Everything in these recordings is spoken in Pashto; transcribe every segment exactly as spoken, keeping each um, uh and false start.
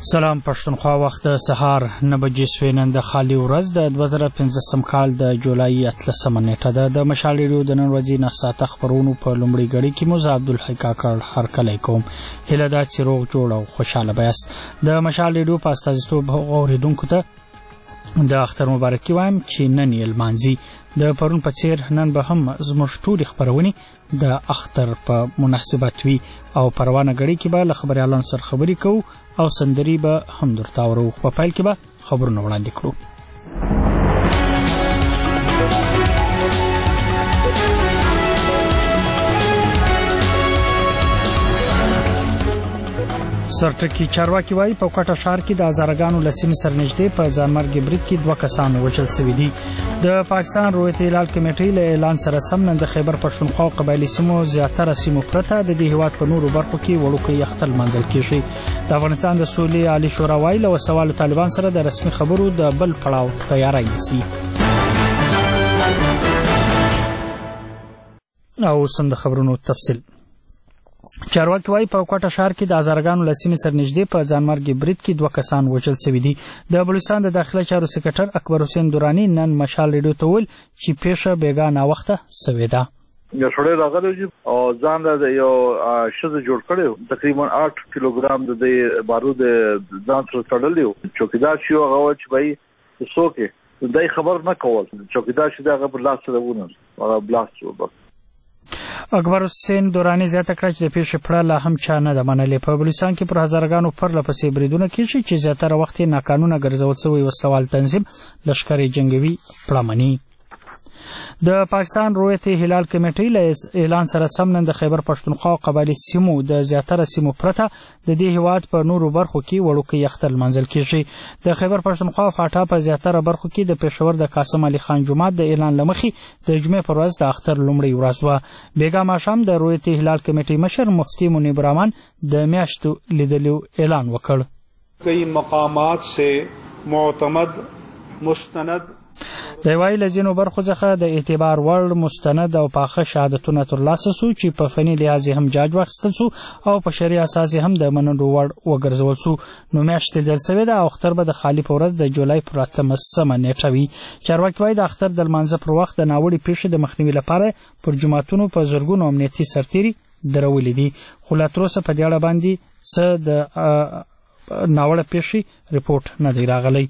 سلام پښتونخوا، وخت د سهار نه بجې شوې. نن د خالي ورځ د دوه زره پنځلسم کال د جولای اتلسمه نیټه ده. د مشال ریډیو د نن ورځې نه ساعته خبرونو په لومړۍ غړي کې مو زه عبدالحی کاکړ هرکلی کوم. هیله ده چې روغ جوړ او خوشحاله به یاست. د مشال ریډیو په استازیتوب اورېدونکو ته د اختر مبارکي وایم چې نن یې لمانځي. د پرون په څیر نن به هم زموږ ټولې خپرونې د اختر په مناسبت وي او پروانه غړي کې به له خبريالانو سره خبرې کوو او سندري به هم درته اورو. په پیل کې به خبرونه وړاندې کړو. سرټکی چارواکي وایي په کوټه ښار کې د هزارګانو له سیمې سره نږدې په ځانمرګي برید کې دوه کسان وژل شوي دي. د پاکستان رویت هلال کمیټې له اعلان سره سم نن د خیبر پښتونخوا او قبایلي سیمو زیاتره سیمو پرته د دې هیواد په نورو برخو کې وړوکی اختر لمانځل کېږي. د افغانستان د سولې عالي شورا وایي له وسوالو طالبان سره د رسمي خبرو د بل پړاو تیاری نیسي. او څنګه خبرونو تفصیل. چارواکي وایي په کوټه ښار کې د هزارګانو له سیمې سره نږدې په ځانمرګي برید کې دوه کسان وژل شوي دي. د بلوچستان د داخله چارو سکرټر اکبر حسین درانی نن مشال ریډیو ته وویل چې پیښه بېګا ناوخته شوې ده. یو سړی راغلی او ځان له یو ښځه جوړ کړی، تقریبا آठ کیلوګرام د بارود ځان سره تړلی و. چوکیدار چې هغه و چې بھائی څوک دی خبر نه کول. چوکیدار چې هغه په لاس سره ونیول هغه بلاست و. اکبر حسین دورانی زیاته کړه چې د پیښې پړه لا هم چا نه ده منلې. په بلوچستان کې پر هزارګانو پرله پسې بریدونه کېږي چې زیاتره وخت یې ناقانونه ګرځول شوی وسلوال تنظیم لښکر جنګوي پړه مني. د پاکستان رویت هلال کمیټې له اعلان سره سم نن د خیبر پښتونخوا او قبایلي سیمو د زیاتره سیمو پرته د دې هیواد په نورو برخو کې وړوکی اختر لمانځل کېږي. د خیبر پښتونخوا فاټا په زیاتره برخو کې د پېښور د قاسم علي خان جومات د اعلان لمخې د جمعې پر ورځ د اختر لومړۍ ورځ وه. بېګا ماښام د رویت هلال کمیټې مشر مفتي منیب الرحمن د میاشتو لیدلو اعلان وکړ. کئی مقامات سے معتمد مستند د وایي له ځینو برخو څخه د اعتبار وړ مستند او پاخه شهادتونه ترلاسه سو چې په فني لحاظ هم جاج واخیستل سو او په شرعي اساس هم د منلو وړ وګرځول سو. نو میاشت لیدل شوې ده او اختر به د خالي په ورځ د جولای پر اتلسمه نیټه وي. چارواکي وایي د اختر د لمانځه پر وخت د ناوړې پیښې د مخنیوي لپاره پر جوماتونو په زرګونو امنیتي سرتیري درولې دي، خو لا تر اوسه په دې اړه باندې څه د ناوړه پیښې ریپورټ نه دی راغلی.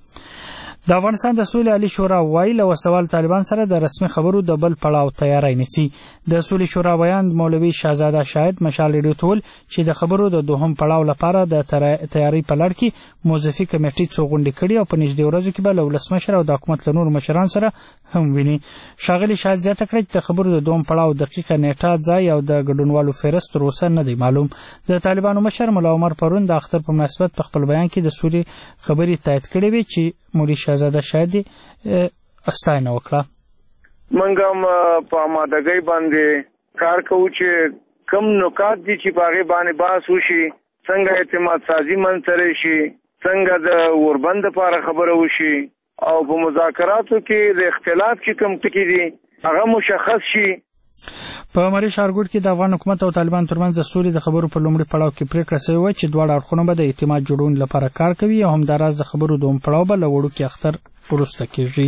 د افغانستان د سولې عالي شورا وایي له وسوال طالبان سره د رسمي خبرو د بل پړاو تیاری نیسي. د سولې شورا ویاند مولوي شهزاده شاهد مشال ریډیو ته وویل چې د خبرو د دوهم پړاو لپاره د تیاری په لړ کې موظفي کمیټې څو غونډې کړي او په نږدې ورځو کې به له ولسمشر او د حکومت له نورو مشرانو سره هم ویني. ښاغلي شاهد زیاته کړه چې د خبرو د دوهم پړاو دقیقه نیټه، ځای او د ګډونوالو فهرست تر اوسه نه دی معلوم. د طالبانو مشر ملا عمر پرون د اختر په مناسبت په خپل بیان کې د سولې خبرې تایید کړې وې چې مولوي شهزاده شاهد استاینه وکړه. موږ هم په آمادګۍ باندې کار کوو چې کم نکات دي چې په هغې باندې بحث وشي، څنګه اعتماد سازي منځته شي، څنګه د اوربند لپاره خبره وشي او په مذاکراتو کې د اختلاف چې کوم ټکي دي هغه مشخص شي. په مری شارګوټ کې د افغان حکومت او طالبان ترمنځ د سولې د خبرو په لومړي پړاو کې پریکړه شوې وه چې دواړه اړخونه به د اعتماد جوړونې لپاره کار کوي او همداراز د خبرو دوم پړاو به له وړوکي اختر وروسته کېږي.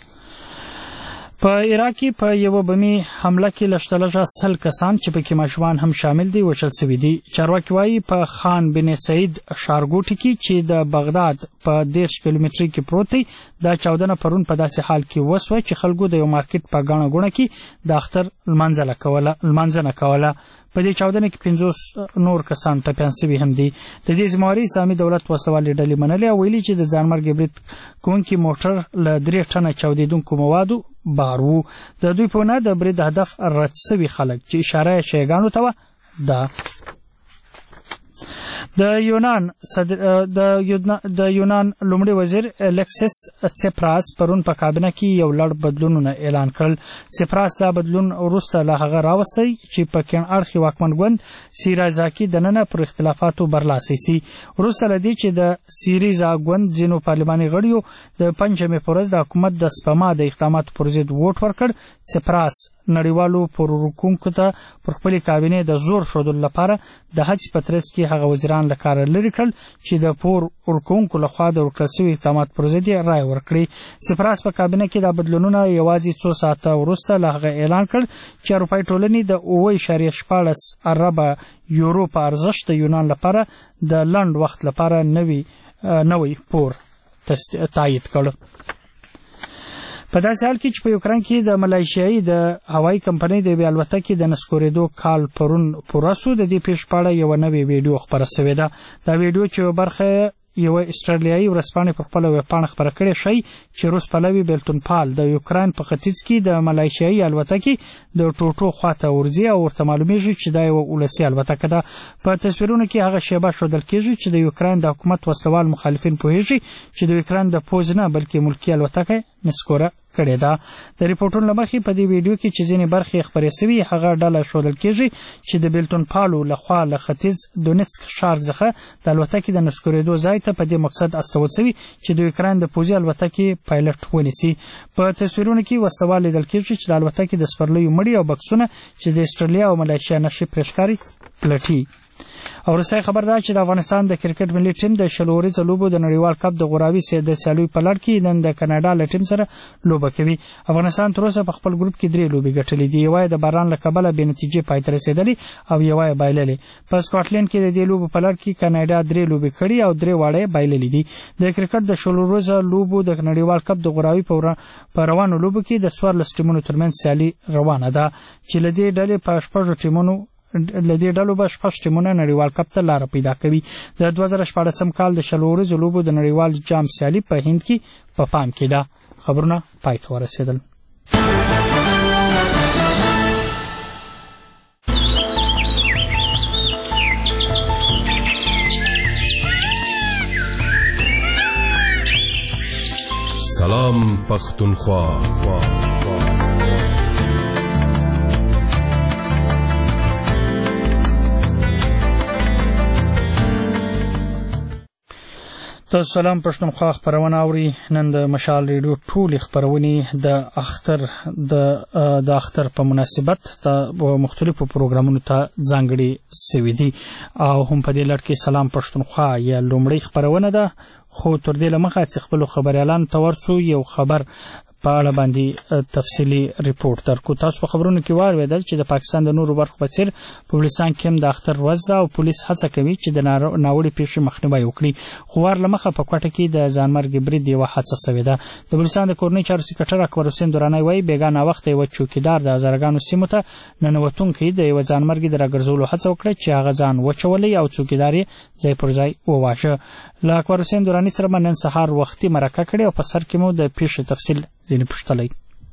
په عراق کې په یوه بمي حمله کې لږترلږه سل کسان چې پکې ماشومان هم شامل دي وژل شوي دي. چارواکي وایي په خان بن سعید ښارګوټي کې چې د بغداد په دېرش کیلومترۍ کې پروت دی دا چاودنه پرون په داسې حال کې وسوه چې خلکو د یو مارکیټ په ګڼه ګوڼه کې د اختر لمانځنه کوله. په دې چاودنه کې پنځوس نور کسان ټپیان شوي هم دي. د دې ذمهواري اسلامي دولت وسلوالې ډلې منلې او ویلي چې د ځانمرګي برید کوونکي موټر له درې ټنه چاودېدونکو موادو بار وو. د دوی په وینا د برید هدف رد شوي خلک چې اشاره یې شیعګانو ته وه ده. د یونان صدر د د یونان لومړي وزیر الکسیس سپراس پرون په کابینه کې یو لړ بدلونونه اعلان کړل. سپراس دا بدلون وروسته له هغه راوستی چې په کیڼ اړخي واکمن ګوند سیریزا کې دننه پر اختلافاتو برلاسي سي. وروسته له دې چې د سیریزا ګوند ځینو پارلماني غړیو د پنجشنبې په ورځ د حکومت د سپما د اقداماتو پر ضد ووټ ورکړ، سپراس نړیوالو پورورکونکو ته پر خپل کابینې د زور ښودلو لپاره د حج په ترڅ کې هغه وزیران له کاره لرې کړل چې د پور ورکوونکو لخوا د ورکړل شوي اقدامات پر ضد یې رایه ورکړي. سپراس په کابینه کې دا بدلونونه یوازې څو ساعته وروسته له هغه اعلان کړ چې اروپایي ټولنې د اوه اعشاریه شپاړس اربه یورو په ارزښت د یونان لپاره د لنډ وخت لپاره نوي نوی پور تایید کړ. په داسې حال کې چې په یوکران کې د ملایشیایي د هوایي کمپنۍ د یوې الوتکې د نسکورېدو کال پرون پوره سو. د دې پیښې په اړه یوه نوې ویډیو خپره سوې ده. دا ویډیو چې یوه برخه یوه استرالیایي ورځپاڼې په خپله ویبپاڼه خپره کړې ښیي چې روس پلوي بیلتون پال د یوکران په ختیځ کې د ملایشیایي الوتکې د ټوټو خواته ورځي او ورته معلومیږي چې دا یوه ولسي الوتکه ده. په تصویرونو کې هغه شیبه ښودل کېږي چې د یوکران د حکومت وسلوال مخالفین پوهېږي چې د یوکران د پوځ نه بلکې ملکي الوتکه نسکوره کړې ده. د ریپورټونو له مخې په دې ویډیو کې چې ځینې برخې خپرې سوي هغه ډله ښودل کېږي چې د بیلتون پالو لخوا له ختیځ دونیتسک ښار څخه د الوتکې د نسکورېدو ځای ته په دې مقصد استول سوي چې د یوکران د پوځي الوتکې پایلټ ونیسي. په تصویرونو کې وسوال لیدل کېږي چې د الوتکې د سپرلیو مړي او بکسونه چې د استرالیا او ملایشیا نښې پرې ښکاري پلټي. او رسای خبر ده چې د افغانستان د کرکټ ملي ټیم د شل اوريزو لوبو د نړیوال کپ د غوراوي د سیالیو په لړ کې نن د کاناډا له ټیم سره لوبه کوي. افغانستان تر اوسه په خپل ګروپ کې درې لوبې ګټلې دي. یوه د باران له کبله بې نتیجې پای ته رسېدلې او یوه یې بایللې. په سکاټلند کې د دې لوبو په لړ کې کاناډا درې لوبې کړې او درې واړه بایللې دي. د کرکټ د شل اوريزو لوبو د نړیوال کپ د غوراوي په روانو لوبو کې د څوارلس ټیمونو ترمنځ سیالي روانه ده چې له دې ډلې په شپږو ټیمونو لدې ډلو به شپږ ټیمونه نړیوال کپ ته لاره پیدا کوي. د دوه زره شپاړسم کال د شل اوريزو لوبو د نړیوال جام سیالي په هند کې په پام کې ده. خبرونه پای ته ورسېدل. سلام پختونخوا. تاسو سلام پښتونخوا خبرونه اوري. نن د مشال ریډیو ټولې خبرونه د اختر د د اختر په مناسبت د مختلفو پروګرامونو ته ځانګړي سوي دي او هم په دې لړ کې سلام پښتونخوا یا لومړی خبرونه ده. خو تر دې لمخه چې خپل خبريالان تورسو یو خبر په اړه باندې تفصیلی ریپورت درکو. تاسو په خبرونو کې واوریدل چې د پاکستان د نورو برخو په څیر په پولیسان کې هم د اختر ورځ ده او پولیس هڅه کوي چې د ناوړه پیښې مخنیوي وکړي. خو ور لمخه په کوټه کې د ځانمرګ برید یو حادثه شوې ده. د پولیسان د کورنۍ چارو سکرټر اکبر حسین درانی وایي بیګانه وخت یو چوکیدار د هزارګانو سیمو ته ننوتونکي د یو ځانمرګ د راګرځولو هڅه وکړه چې هغه ځان وچولې او چوکیدار یې ځای پر ځای وواشه. له اکبر حسین درانی سره نن سهار وختي مرکه کړې او په سر کې مو د پیښې تفصیل ځینې پوښتلې.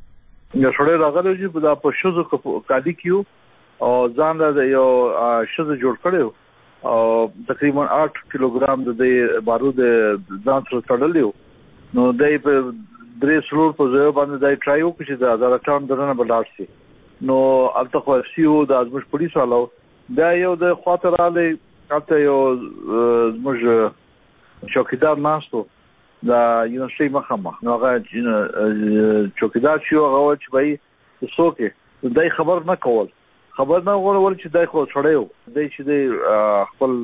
یو سړی راغلی چې دا په شوزو کالي کیو او ځان د یو شوزو جوړ کړو او تقریبا آठ کیلوګرام د بارود ځان سره تړلیو. نو دای په درې سلور په ځای باندې دای ټرای وکړي چې د هزار ټاون درنه بلار شي. نو الته خو سیو د ازمش پولیس والو دا یو د خاطر علي الته یو زموږ چوکیدار ناستو دا یونیورسيټي مخامخ. نو هغه چوکیدار شو هغه چې بای څوک دای خبر نه کول خبر نه ول چې دای خو چھړیو دای چې د خپل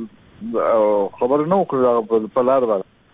خبر نه وکړ په لار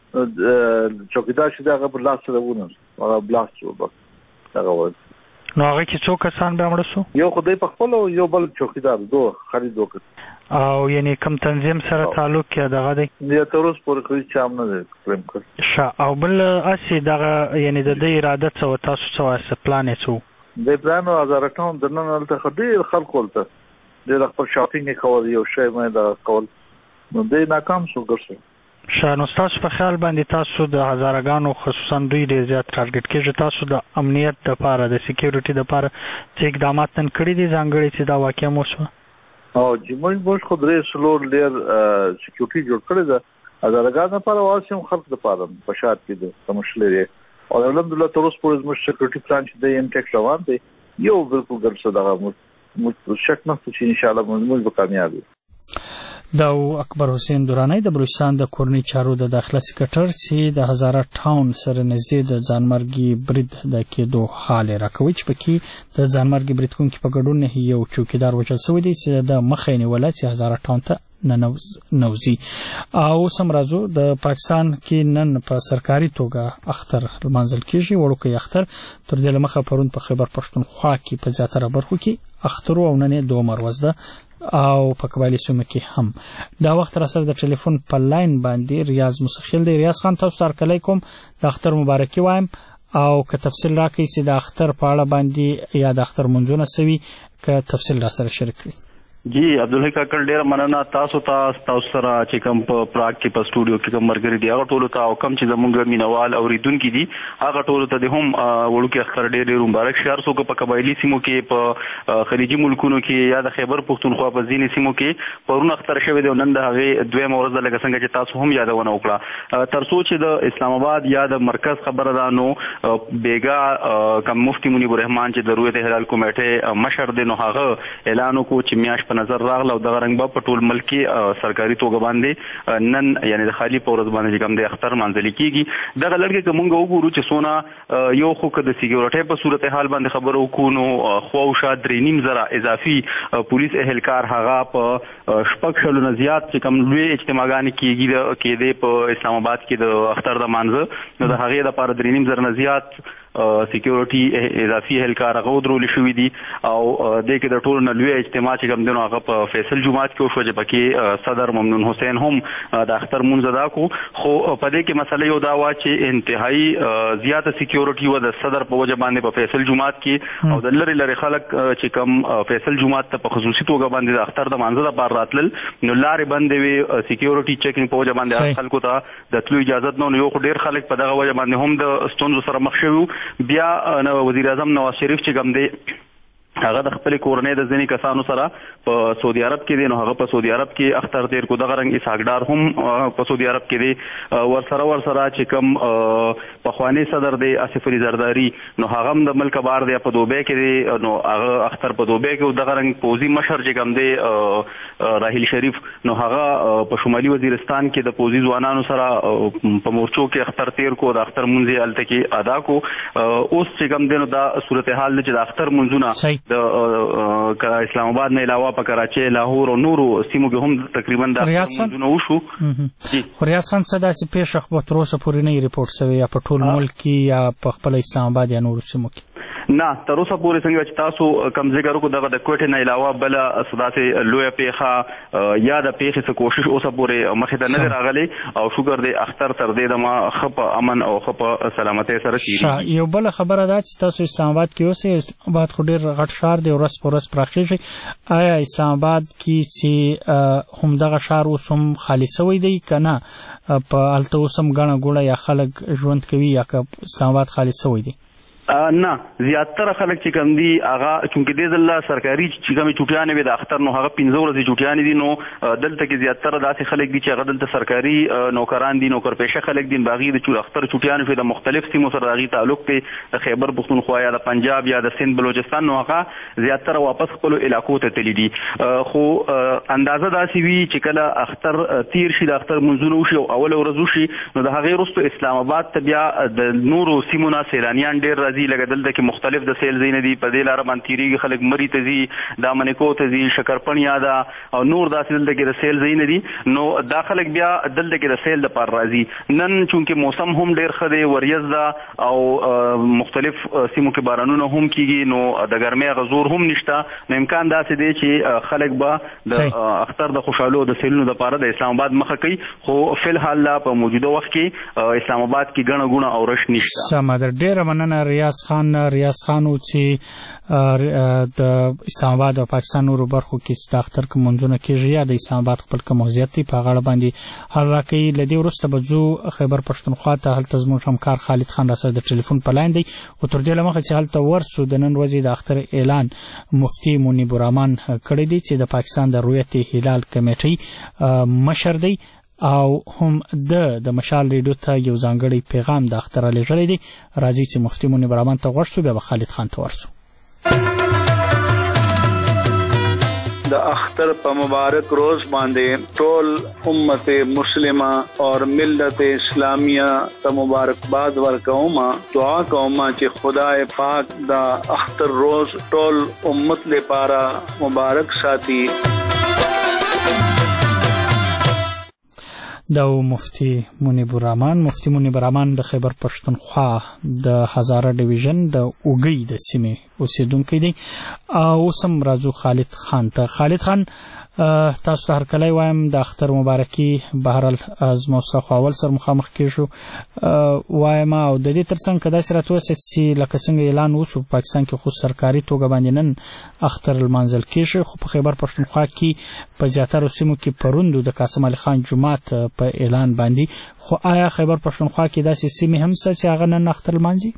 باندې چوکیدار چې دا په لاس سره ونه هغه بلاست وکړ هغه ول. نو هغه کې څو کسان به مړ شو؟ یو خدای په خپل یو بل چوکیدار دوه خرید وکړ. او یعنی کوم تنظیم سره تعلق کې دغه دی؟ د تروس پر کوي چام نه پرم کړ. ښه او بل اسی دغه یعنی د دې اراده څه تاسو څه پلان یې څه؟ د پلان هزار ټاون د نن ته خدای خلکو ته د خپل شاپینګ کول یو شی مې دا کول نو دې ناکام شو ګرځي. ښه نو تاسو په خیال باندې تاسو د هزارګانو خصوصا دوی ډېر زیات ټارګټ کېږي. تاسو د امنیت لپاره د سکیورټي لپاره څه اقدامات نن کړی دي ځانګړي چې دا واقعیا مو شو؟ او جمعي بوش خو درې سلور لیر سکیورټي جوړ کړی ده هزارګان لپاره واسم خلک لپاره په شات کې ده سمشلې او الحمدلله تر اوسه پورې زموږ سکیورټي پلان چې د ان ټیک روان دی یو بالکل ګرځي دا مو شک نه چې ان شاء الله موږ به کامیاب یو. دا اکبر حسین دورانی د بلوچستان د کورنۍ چارو د داخله سکرټر چې د هزاره ټاون سره نږدې د ځانمرګي برید د کېدو حال راکوي چې پکې د ځانمرګي برید کوونکي په ګډون یو چوکیدار وژل شوی دی چې د مخې نیوله چې هزاره ټاون ته ننوزي. او سم راځو د پاکستان کې نن په سرکاري توګه اختر لمانځل کېږي. وړوکی اختر تر دې له مخه پرون په خیبر پښتونخوا کې په زیاتره برخو کې اختر او نن دوه مروز ده او په قبایلی سیمو کې هم. دا وخت را سره د ټلیفون په لاین باندې ریاض مسخیل دی. ریاض خان تاسو ته هرکلی کوم، د اختر مبارکي وایم او که تفصیل راکړئ چې د اختر په اړه باندې یا د اختر منځونه سوي که تفصیل را سره شریک کړئ. جی عبدالحق کاکړ ډیر مننه. تاسو ته تاسو سره چې کوم په پراګ کې په سټوډیو کې کوم مرګري دی هغه ټولو ته او کوم چې زمونږ مینوال اوریدونکي دي هغه ټولو ته د هم وړوکی اختر ډیر ډیر مبارک شه. څوک په قبایلی سیمو کې په خلیجي ملکونو کې یا د خیبر پښتونخوا په ځینې سیمو کې پرون اختر شوی دی، نن د هغې دویم ورځ لکه څنګه چې تاسو هم یادونه وکړه. تر څو چې د اسلام آباد یا د مرکز خبره ده نو بیګا کوم مفتي منیب الرحمان چې د رویت هلال کمیټې مشر دی نو هغه اعلان وکړو چې میاشت په نظر راغله او دغه رنګ به په ټول ملک کې سرکاري توګه باندې نن یعنی د خالی په ورځ باندې کوم د اختر مانځل کېږي. دغه لړ کې که موږ وګورو چې څونه یو خو که د سکیورټۍ په صورتحال باندې خبره وکړو نو خواوشا درې نیم زره اضافي پولیس اهلکار هغه په شپږ شلو نه زیات چې کوم لوی اجتماعګانې کېږي کېدې په اسلام آباد کې د اختر د مانځه نو د هغې دپاره درې نیم زره نه زیات سکیورټي اضافي اهلکار هغه ودرول شوي دي او دې کې د ټولو نه لوی اجتماع چې کوم دی نو هغه په فیصل جومات کې وشوه چې پکې صدر ممنون حسین هم د اختر مونځ ادا کړو. خو په دې کې مسله یو دا وه چې انتهایی زیاته سکیورټي وه د صدر په وجه باندې په فیصل جومات کې او د لرې لرې خلک چې کوم فیصل جومات ته په خصوصي توګه باندې د اختر د مانځه دپاره راتلل نو لارې بندې وې، سکیورټي چیکینګ په وجه باندې خلکو ته د تلو اجازت نه، یو خو ډېر خلک په دغه وجه باندې هم د ستونزو سره مخ شوي. بیا وزیر اعظم نواز شریف چې کوم دی هغه د خپل کورنۍ د ځینې کسانو سره په سعودي عرب کې دی نو هغه په سعودي عرب کې اختر تیر کو. دغه رنګ اسحاق ډار هم په سعودي عرب کې دی. ورسره ورسره چې کوم پخوانی صدر دی آصف علي زرداري نو هغه هم د ملک بار دی په دوبۍ کې دی نو هغه اختر په دوبۍ کې. دغه رنګ پوځي مشر چې کوم دی راحیل شریف نو هغه په شمالي وزیرستان کې د پوځي ځوانانو سره په مورچو کې اختر تیر کو، د اختر مونځ یې هلته کې ادا کو. اوس چې کوم دی نو دا صورتحال دی چې د اختر مونځونه د اسلام آباد نه علاوه په کراچۍ، لاهور او نورو سیمو کې هم تقریبا د منځونه وشو. خو ریاض خان څه داسې پیښه خو تر اوسه پورې نه ریپورټ شوې یا په ټول ملک کې یا په خپل اسلام آباد یا نورو سیمو کې؟ نه تر اوسه پورې څنګه چې تاسو کوم ذکر وکړو دغه د کوټې نه علاوه بله داسې لویه پیښه یا د پیښې څه کوشش اوسه پورې مخې ته نه دی راغلی او شکر دی اختر تر دې دمه ښه په امن او ښه په سلامتۍ سره تېرېږي. یو بله خبره دا چې تاسو اسلام آباد کې اوسئ. اسلام آباد خو ډېر غټ ښار دی، ورځ په ورځ پراخېږي. آیا اسلام آباد کې چې همدغه ښار اوس هم خالي شوی دی که نه په هلته اوس هم ګڼه ګوڼه یا خلک ژوند کوي یا که اسلام آباد خالي شوی دی؟ نه زیاتره خلک چې کوم دي هغه چونکې دې ځله سرکاري چې کومې چوټیانې وې د اختر نو هغه پنځه ورځې چوټیانې دي نو دلته کې زیاتره داسې خلک دي چې هغه دلته سرکاري نوکران دي، نوکرپېشه خلک دي. باغي د اختر چوټیانې شوې د مختلف سیمو سره د هغې تعلق دی د خیبر پښتونخوا یا د پنجاب یا د سند بلوچستان نو هغه زیاتره واپس خپلو علاقو ته تللي دي. خو اندازه داسې وي چې کله اختر تیر شي د اختر منځونه وشي او اوله ورځ وشي نو د هغې وروسته اسلام آباد ته بیا د نورو سیمو نه سیلانیان ډېر راځي. لکه دلته کې مختلف د سیل ځایونه دي، په دې لاره باندې تېرېږي خلک مري ته ځي، دا منکو ته ځي، شکرپڼیا ده او نور داسې دلته کې د سیل ځایونه دي نو دا خلک بیا دلته کې د سیل دپاره راځي. نن چونکې موسم هم ډېر ښه دی، وریځ ده او مختلف سیمو کې بارانونه هم کېږي نو د ګرمۍ هغه زور هم نشته نو امکان داسې دی چې خلک به د اختر د خوشحالو د سیلونو دپاره د اسلام آباد مخه کوي. خو فی الحال لا په موجوده وخت کې اسلام آباد کې ګڼه ګوڼه او رش نشته. سمه ده، ډېره مننه ریاض خان. ریاض خان و چې د اسلام آباد او پاکستان نورو برخو کې چې د اختر کوم منځونه کېږي یا د اسلام آباد خپل کوم وضعیت دی په هغه اړه باندې حل راکوي. له دې وروسته به ځو خیبر پښتونخوا ته. هلته زموږ همکار خالد خان راسره د ټلیفون په لاین دی او تر دې له مخه چې هلته ورسو د نن ورځې د اختر اعلان مفتي منیب الرحمان کړی دی چې د پاکستان د رویت هلال کمیټۍ مشر دی او هم د د مشال ریډیو ته یو ځانګړی پیغام د اختر لېږلی دی. راځي چې مفتي منیب الرحمان ته غوږ شو بیا به خالد خان ته ورسو. د اختر په مبارک روز باندې ټول امت مسلمه اور ملت اسلامیه ته مبارکباد ورکوم. دعا کوم چې خدای پاک د اختر روز ټول امت لپاره مبارک ساتي. دا مفتی منیب الرحمن مفتی منیب الرحمن د خیبر پښتونخوا د هزاره ډیویژن د اوګی د سیمې اوسیدونکو دی. او سم راځو خالد خان ته. خالد خان تاسو ته هر کله وایم د اختر مبارکي بهرال از موسخ اول سر مخامخ کیشو وایم او د دې ترڅنګ کدا سره توسه چې لکه څنګه اعلان وشو پاکستان کې خو سرکاري توګه باندې نن اختر المنزل کیشو خو په خیبر پښتونخوا کې په زیاتره سیمو کې پروندو د قاسم علي خان جمعات په اعلان باندې. خو آیا خیبر پښتونخوا کې داسې سیمې هم څه چې هغه نن اختر المنزل؟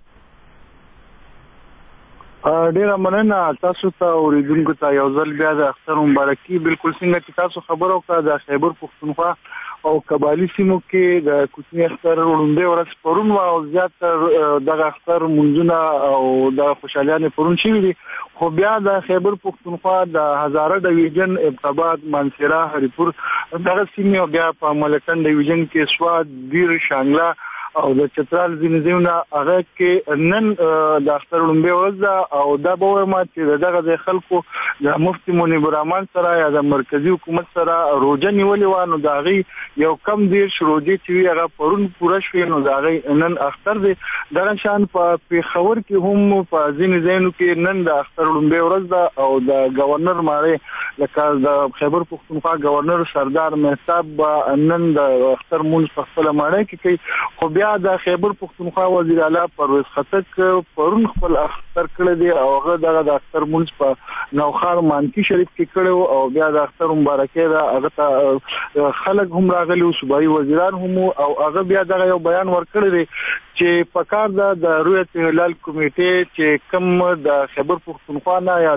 ډیره مننه تاسو ته اوریدونکو ته یو ځل بیا د اختر مبارکي. بالکل څنګه چې تاسو خبرو کړه د خیبر پښتونخوا او قبایلی سیمو کې د کوچني اختر وړاندې ورځ پرون او زیات د اختر منځونه او د خوشالیانه پرون شي دي. خو بیا د خیبر پښتونخوا د هزاره ډیویژن ابتاباد منصوره هریپور دغه سیمه بیا په ملکن ډیویژن کې سواد دیر شانګلا او د چترال ځینځونه هغه کې نن د اختر لومبه ورځ او دا به ما چې دغه د خلکو د مفتی منیب الرحمن سره یا د مرکزی حکومت سره روزه نیولې و. نو دا غي یو کم دیر شروع دي چې هغه پرون پوره شوی. نو دا غي نن اختر دی دغه شان په پیښور کې هم په ځینځینو کې نن د اختر لومبه ورځ او د گورنر ماره لکه د خیبر پښتونخوا گورنر سردار مهتاب نن د اختر مونږ په خپل ماره کې کوي. خو بیا د خیبر پښتونخوا وزیر اعلی پرویز خټک پرون خپل اختر کړی دی او هغه دغه د اختر مونږ په نوخار مانکی شریف کې کړو او بیا د اختر مبارکي دا هغه ته خلک هم راغلي او صوبایي وزیران هم او هغه بیا دغه یو بیان ورکړی دی چې پکار د رویت هلال کمیټې چې کم د خیبر پښتونخوا نه یا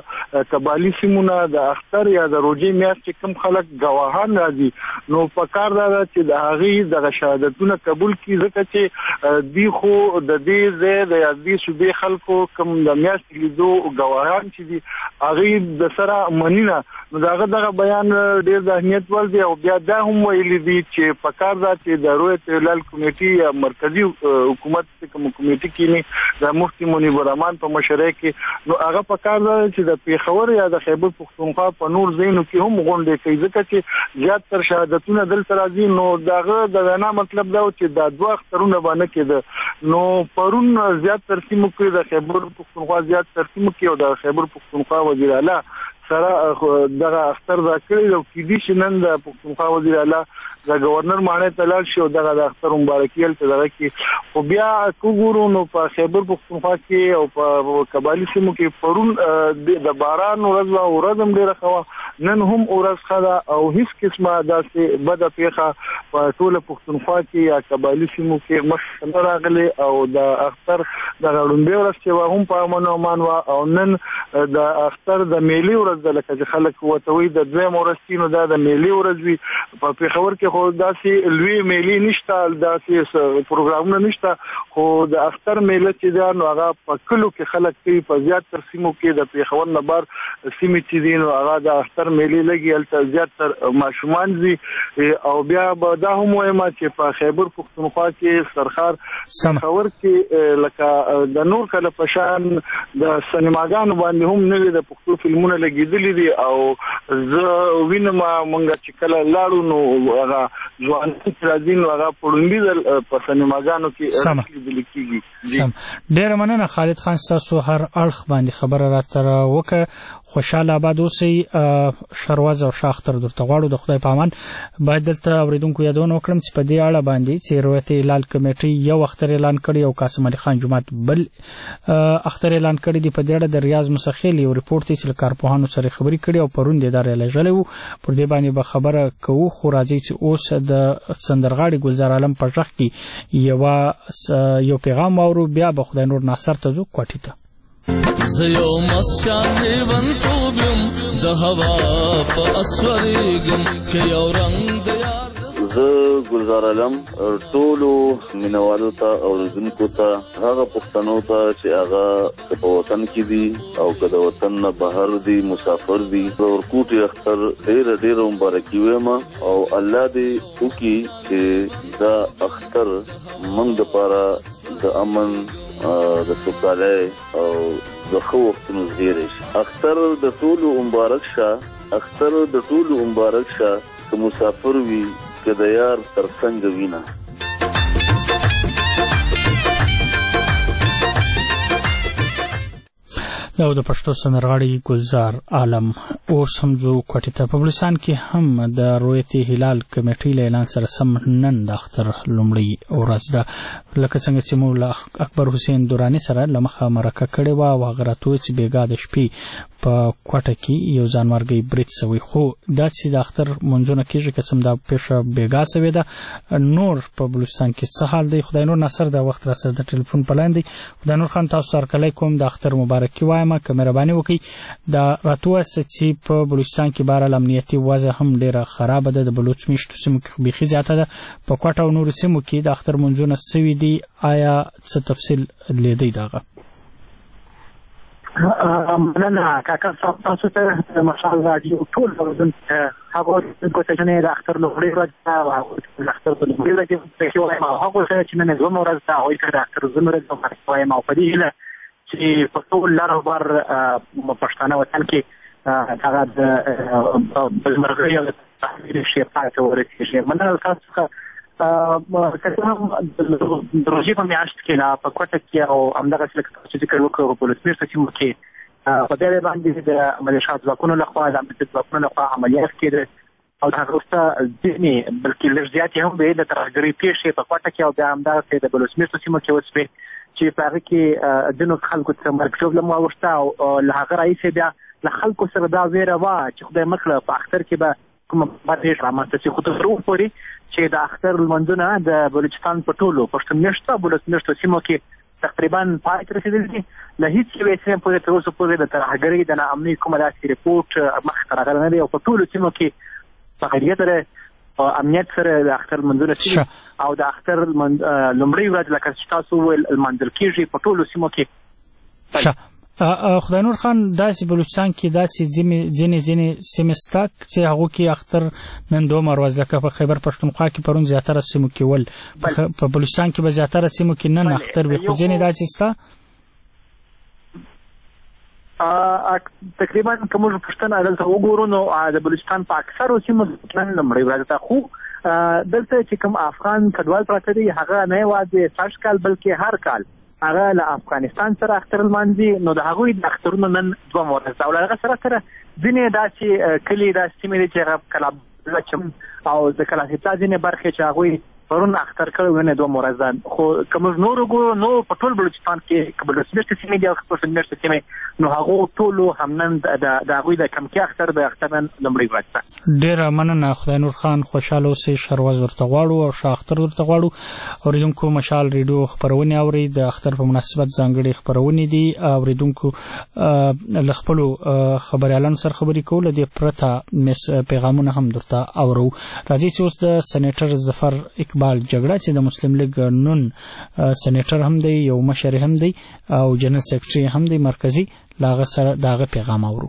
د قبایلی سیمونه د اختر یا د روزي میاشت چې کم خلک گواهان راځي نو پکار دا چې د هغه د شهادتونه قبول کی ځکه چې دی خو د دې زید یا دې صوبې خلکو کم د میاشت لیدو گواهان چې دي هغه د سره منینه نو داغه دغه بیان ډیر د اهمیت ول دی او بیا دا هم ویل دي چې پکار دا چې د رویت هلال کمیټې یا مرکزی حکومت کوم کمیټه کې د مفتی منیب الرحمن په مشرۍ کې نو هغه پکار دا چې د پیښور یا د خیبر پښتونخوا په نور زینو کې هم غونډې کوي ځکه چې زیات تر شهادتونه دلته راځي. نو داغه د وینا مطلب دا چې د دوه اخترونه باندې کې نو پرون زیات تر سیمو کې د خیبر پښتونخوا زیات تر سیمو کې او د خیبر پښتونخوا وزیر اعلی سره دغه اختر دا کړی او کې دي شنن د پښتونخوا وزیر اعلی د گورنر مانه تلل شو دغه د اختر مبارکي ته دغه کې خو بیا وګورو نو په خیبر پښتونخوا کې او په قبایلی سیمو کې پرون د باران ورځ او ورځم ډیره خوا نن هم ورځ خدا او هیڅ قسمه داسې بده پیښه په ټوله پښتونخوا کې یا قبایلی سیمو کې مخ نه راغلي او د اختر د غړومبه ورځ چې هم په امن او امان او نن د اختر د میلي ورځ د لکه خلک وتوي د دویم ورځینو دا د میلي ورځ وي په پیښور کې خو داسې لوی میلي نشته داسې پروګرامونه نشته خو د اختر میله چې دا نو هغه په کلو کې خلک کوي په زیات تر سیمو کې د پیښور نه بار سیمې چې دي نو هغه د اختر میلي لګي هلته زیات تر ماشومان دي او بیا به دا هم وایم چې په خیبر پښتونخوا کې سرخار پیښور کې لکه د نور کله په شان د سینماګانو باندې هم نوې د پښتو فلمونه لګېدلي دي او زه وینم مونږ چې کله لاړو نو هغه ځوان چې راځي نو هغه پړوندې په سینماګانو کې لیدل کېږي. ډېره مننه خالد خان ستاسو هر اړخ باندې خبره راته وکړه. خوشاله آباد اوسئ. شروازه او شاختر درته غواړو د خدای په امان. باید دلته اوریدونکو یادونه وکړم چې په دې اړه باندې چې رویت هلال کمیټې یو اختر اعلان کړی او قاسم علي خان جمعات بل اختر اعلان کړی دی. په دې اړه د ریاض مسخیل یو ریپورت چې له کارپوهانو سره خبرې کړي او پرون د ادارې لږلې وو پر دې باندې به خبره کوو. خو راځي چې اوس د سندرغاړي ګلزار عالم په ژغ کې یو یو پیغام واورو بیا به خدای نور ناصر ته ځو کوټې ته. زيو مسشان ونطوبم د هوا په اسوريګم کې یو رنگ د یار زه ګلزار علم ټولو مینوالو ته او اوریدونکو ته هغه پښتنو ته چې هغه په وطن کې دي او که د وطن نه بهر دي مسافر دي ورکوټي اختر ډېره ډېره مبارکي وایم او الله دې وکړي چې دا اختر موږ دپاره د امن د سوکالۍ او د ښه وختونو زیری شي. اختر د ټولو مبارک شه اختر د ټولو مبارک شه که مسافر وي که د یار تر څنګه وینه. دا د پښتو سندرغاړي ګلزار عالم. اوس هم ځو کوټې ته. په بلوچستان کې هم د رویت هلال کمیټې له اعلان سره سم نن د اختر لومړۍ ورځ ده. لکه څنګه چې موږ له اکبر حسین دوراني سره له مخه مرکه کړې وه او هغه راته وویل چې بېګا د شپې په کوټه کې یو ځانمرګی برید سوی، خو دا چې د اختر منځونه کېږي که څه هم دا پیښه بېګا سوې ده. نور په بلوچستان کې څه حال دی؟ خدای نور ناصر دا وخت را سره د ټلیفون په لاین دی. خدای نور خان تاسو ته هرکلی کوم، د اختر مبارکي وایم که مهرباني وکړئ دا راته ووایاست چې په بلوچستان کې بهرحال امنیتي وضع هم ډېره خرابه ده، د بلوچ میشتو سیمو کې بیخي زیاته ده. په کوټه او نورو سیمو کې د اختر منځونه سوي دي، آیا څه تفصیل لیدئ د هغه؟ مننه کاکا صاحب، تاسو ته مشال راډیو ټول اورېدونکو ته هغو اورېدونکو ته چې نن د اختر لومړۍ ورځ ده او هغوی ته د اختر په لومړۍ ورځ پیښې وایم او هغوی ته چې نن دویمه ورځ ده هغوی ته د اختر دویمه ورځ مبارکي وایم او په دې هیله چې په ټول لر او بر پښتانه وطن کې هغه د بزمرغۍ او د تحریر شی پای ته ورسېږي. مننه تاسو څخه. که څه هم د روژې په میاشت کې لا په کوټه کې او همدغسې لکه تاسو چې ذکر وکړو په لوڅمېشتو سیمو کې په دې باندې د ملیشات ځواکونو لخوا د امنیتي ځواکونو لخوا عملیات کېده او د هغه وروسته ځینې بلکې لږ زیاتې هم وې د ترهګرۍ پیښې په کوټه کې او بیا همدغسې د بلوڅمېشتو سیمو کې وسوې چې په هغه کې ځینو خلکو څخه مرګ ژوبله مو واوښته او له هغه راهیسې بیا له خلکو سره دا ویره وه چې خدای مه کړه په اختر کې به کومه بدپېښه رامنځته شي. خو تر اوسه پورې چې د اختر لمونځونه د بلوچستان په ټولو پښتون میشتو او بلوچستان سیمو کې تقریبا پای ته رسېدلي دي. له هېڅ یوې سیمې پورې تر اوسه پورې د ترهګرۍ د ناامنۍ کومه داسې رپورټ مخې ته راغلی نه دی او په ټولو سیمو کې په خیریت سره امنیت سره د اختر لمونځونه شوي او د اختر لومړۍ ورځ لکه چې تاسو وویل لمانځل کېږي په ټولو سیمو کې. خدای نور خان، داسې بلوچستان کې داسې ځینې ځینې سیمې شته چې هغو کې اختر نن دومره ورځ لکه په خیبر پښتونخوا کې پرون زیاتره سیمو کې ول، په بلوچستان کې به زیاتره سیمو کې نن اختر وي، خو ځینې داسې شته تقریبا که موږ پوښتنه دلته وګورو نو د بلوچستان په اکثرو سیمو نن لومړۍ ورځ ده. خو دلته چې کوم افغان کډوال پراته دي هغه نه یوازې سږ کال بلکې هر کال هغه له افغانستان سره اختر لمانځي، نو د هغوی د اخترونو نن دوه ورځ ده او له هغه سره سره ځینې داسې کلي داسې سیمې دي چې هغه کلاب چم او د کلاسیتا ځینې برخې چې هغوی پرون اختر کړی نن دوه ورځ ده. خو که موږ نور وګورو نو په ټول بلوچستان کې که بلوچستان سیمې دي او که پښتون میشتې سیمې نو هغو ټولو هم نن د هغوی د کمکي اختر د اختر نن لومړۍ ورځ ده. ډېره مننه خدای نور خان، خوشحاله اوسئ، ښه ورځ ورته غواړو او ښه اختر ورته غواړو. اورېدونکو مشال ریډیو خپرونې اورئ، د اختر په مناسبت ځانګړې خپرونې دي. اورېدونکو له خپلو خبریالانو سره خبرې کوو، له دې پرته پیغامونه هم درته اورو. راځئ چې اوس د سنیټر ظفر اقبال جګړه چې د مسلم لیگ نون سنیټر هم دی، یو مشر هم دی او جنرال سیکرټري هم دی مرکزی، له هغه سره د هغه پیغام اورو.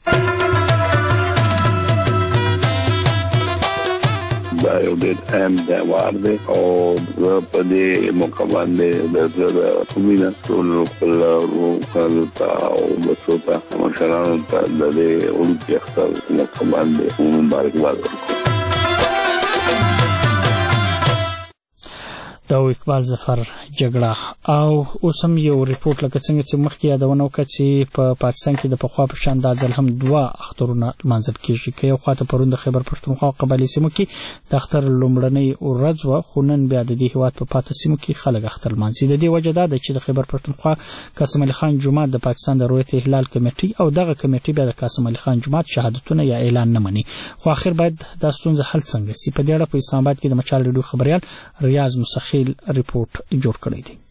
دا یو ډېر اهم تهوار دی او زه په دې موقع باندې د زړه د مینه ټولو خپل وروڼو ته او بچو ته مشرانو ته د دې وړوکي اختر موقع باندې مبارکباد ورکوم. دا اقبال ظفر جګړه. او اوس هم یو ریپورټ لکه څنګه چې مخکې یادونه وکړه چې په پاکستان کې د پخوا په شان دا ځل هم دوه اخترونه لمانځل کېږي، که یو خواته پرون د خیبر پښتونخوا قبایلي سیمو کې د اختر لومړنۍ ورځ وه، خو نن بیا د دې هېواد په پاته سیمو کې خلک اختر لمانځي. د دې وجه دا ده چې د خیبر پښتونخوا قاسم علي خان جومات د پاکستان د رویت هلال کمیټې او دغه کمیټې بیا د قاسم علي خان جومات شهادتونه یا اعلان نه مني. خو آخر باید دا ستونزه حل څنګه سي؟ په دې اړه په اسلام آباد کې د مشال ریډیو خبریال ریاض مسخیل ریپورټ جوړ کړی دی.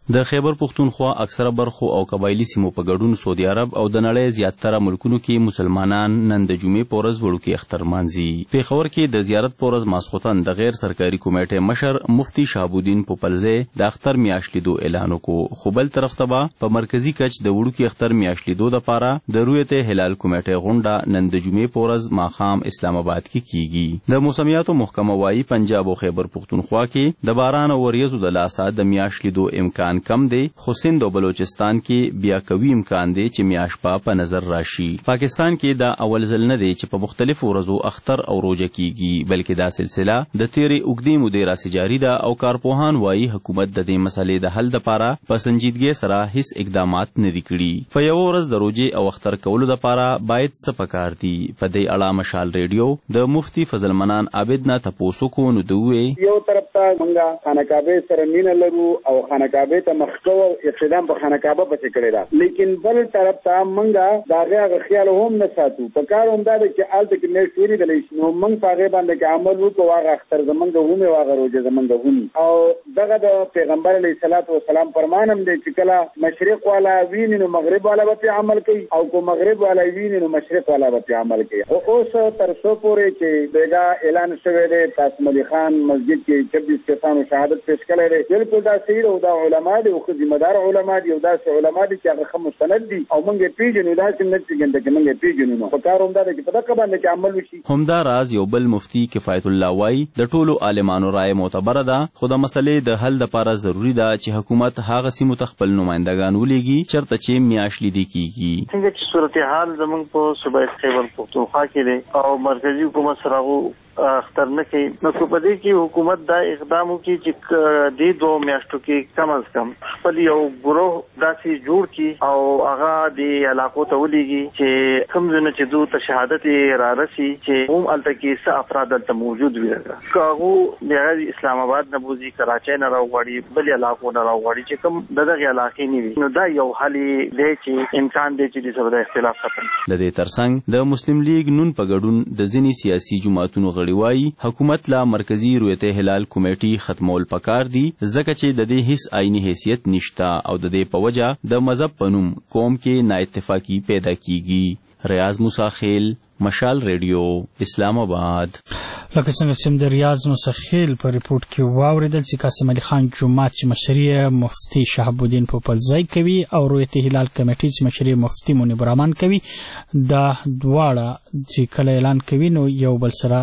د خیبر پښتونخوا اکثره برخو او قبایلی سیمو په ګډون سعودي عرب او د نړۍ زیاتره ملکونو کې مسلمانان نن د جمعې په ورځ وړوکی اختر مانځي. پیښور کې د زیارت په ورځ ماسخوتن د غیر سرکاري کمیټې مشر مفتی شهاب الدین پوپلزی د اختر میاشت لیدو اعلان وکړ، خو بل طرف ته به په مرکزی کچ د وړوکی اختر میاشت لیدو لپاره د رؤیت هلال کمیټې غونډه نن د جمعې په ورځ ماښام اسلام آباد کې کیږي. د موسمیاتو محکمه وايي پنجاب او خیبر پښتونخوا کې د باران او وریځو د لاسه د میاشت لیدو امکان کم دی، خو سند او بلوچستان کې بیا قوي امکان دی چې میاشت په نظر راشي. پاکستان کې دا اول ځل نه دی چې په مختلفو ورځو اختر او روزه کیږي، بلکې دا سلسله د تیرې اوږدې مودې راڅخه جاري ده او کارپوهان وايي حکومت د دې مسلې د حل لپاره په سنجیدګۍ سره هیڅ اقدامات نه دي کړي. په یو ورځ د روزې او اختر کولو لپاره باید څه پکار دي؟ په دې اړه مشال ریډیو د مفتی فضل منان عابد نه تاسو کو نو دوی یو طرف ته مونږه خانقابه سره مینه لرو او خانقابه مخکو اقتدام په خانقابه پسې کړی دا، لیکن بل طرف ته مونږه دا غیر خیال هم نه ساتو. په کار هم دا چې آلته کې نه شوري د لیش نو مونږ هغه باندې کې عمل وکړو، هغه اختر زمونږ همه هغه روزه زمونږ هم او دغه د پیغمبر علیه الصلاۃ والسلام فرمان هم دی چې کله مشرق والا وین نو مغرب والا به عمل کوي او کو مغرب والا وین نو مشرق والا به عمل کوي. او اوس تر څو پورې چې دغه اعلان شوی دی قاسم علي خان مسجد کې چوبیس کسانو شهادت پیش کړی دی، بالکل دا صحیح او دا علما دي او ذمہ دار علما دي او داسې علما دي چې هغه مستند دي او موږ پیژنو دا چې موږ څنګه چې موږ پیژنو نو په کار هم دا چې په دغه باندې عمل وشي. همدا راز یو بل مفتی کفایت الله وای د ټولو عالمانو رائے معتبره ده، خو د مسلې د حل لپاره ضروری ده چې حکومت هغه سیمو ته خپل نمائندگان ولېږي چرته چې میاشت لیدي کیږي. څنګه چې صورتحال زموږ په صوبه خیبر پښتونخوا کې دی او مرکزی حکومت سره اختر نه کوي، نو په دې کې حکومت دا اقدام وکړي چې دې دوه میاشتو کې کم از کم خپل یو ګروه داسې جوړ کړي او هغه د علاقو ته ولېږي چې کوم ځایونه چې دوی ته شهادت را رسي چې هم هلته کې څه افراد هلته موجود وي، که هغو د اسلام آباد نه بوځي، کراچۍ نه راوغواړي، بل علاقو نه راوغواړي چې کوم د دغې علاقې نه وي، نو دا یو حل دی چې امکان دی چې د سره د اختلاف ختم. د دې ترڅنګ د مسلم لیگ نون په ګډون د ځینې سیاسي جماعتونو غړي وایي حکومت لا مرکزی رؤیت هلال کمیټې ختمول پکار دي، ځکه چې د دې هیڅ آئینی حیثیت نشته او د دې په وجه د مذهب په نوم قوم کې نااتفاقی پیدا کیږي. ریاض موسی خیل، مشال ریډیو، اسلام آباد. لکه څنګه چې د ریاض موسی خیل په ریپورت کې واوریدل چې قاسم علي خان جومات چې مشري مفتی شهاب الدین پوپلزی کوي او رؤیت هلال کمیټې چې مشري مفتی منیب الرحمن کوي، دا دواړه چې کله اعلان کوي نو یو بل سره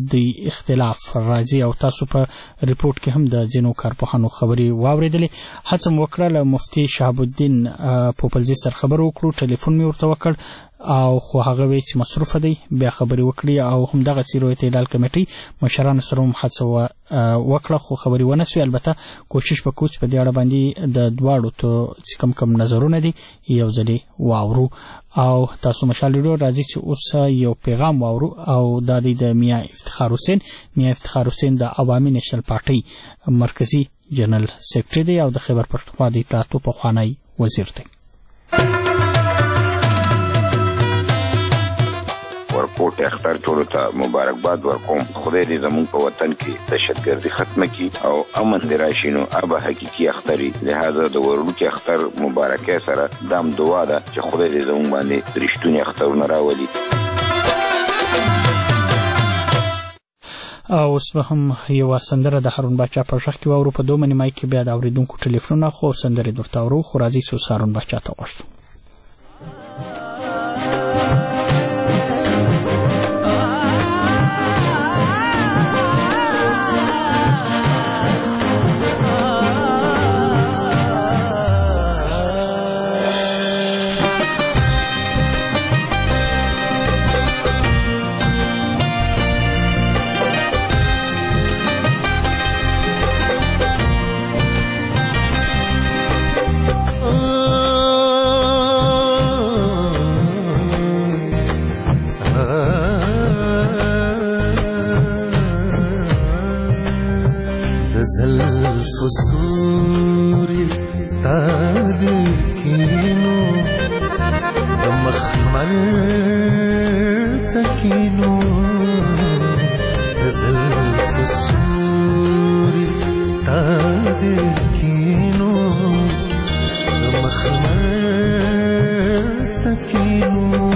د اختلاف راځي او تاسو په ریپورت کې هم د ځینو کارپوهانو خبرې واوریدلې. هڅه مې وکړه له مفتی شهاب الدین پوپلزی سره خبرې وکړو، ټلیفون مې ورته وکړ او خو هغه وی چې مصروفه دی، بیا خبرې وکړي او همدغه رؤیت هلال کمیټې مشرانو سره هم هڅه وکړه خو خبرې ونه سوې. البته کوشش وکړو چې په دې اړه باندې د دواړو ته چې کم کم نظرونه دي یو ځلې واورو او تاسو مشال ریډیو راځي چې اوس یو پیغام واورو او دا دی د میاں افتخار حسین. میاں افتخار حسین د عوامي نیشنل پارټۍ مرکزی جنرال سیکرټری دی او د خیبر پښتونخوا د اطلاعاتو پخوانی وزیر دی. ورکوټ اختر ټولو ته مبارکباد ورکوم. خدای دې زموږ په وطن کې دهشتګردي ختمه کړي او امن دې راشي، نو ابه حقیقي اختر وي. لهذا د وړوکي اختر مبارکۍ سره دام دعا ده چې خدای دې زموږ باندې رښتوني اخترونه راولي. او اوس به هم یوه سندره د هارون باچا په غږ کې واورو. په دوه نیمایي کې بیا د اورېدونکو ټلیفونونه خو سندرې درته اورو، خو راځئ چې هارون باچا ته وغږو. زلف السوري تادر كينو مخمر تکینو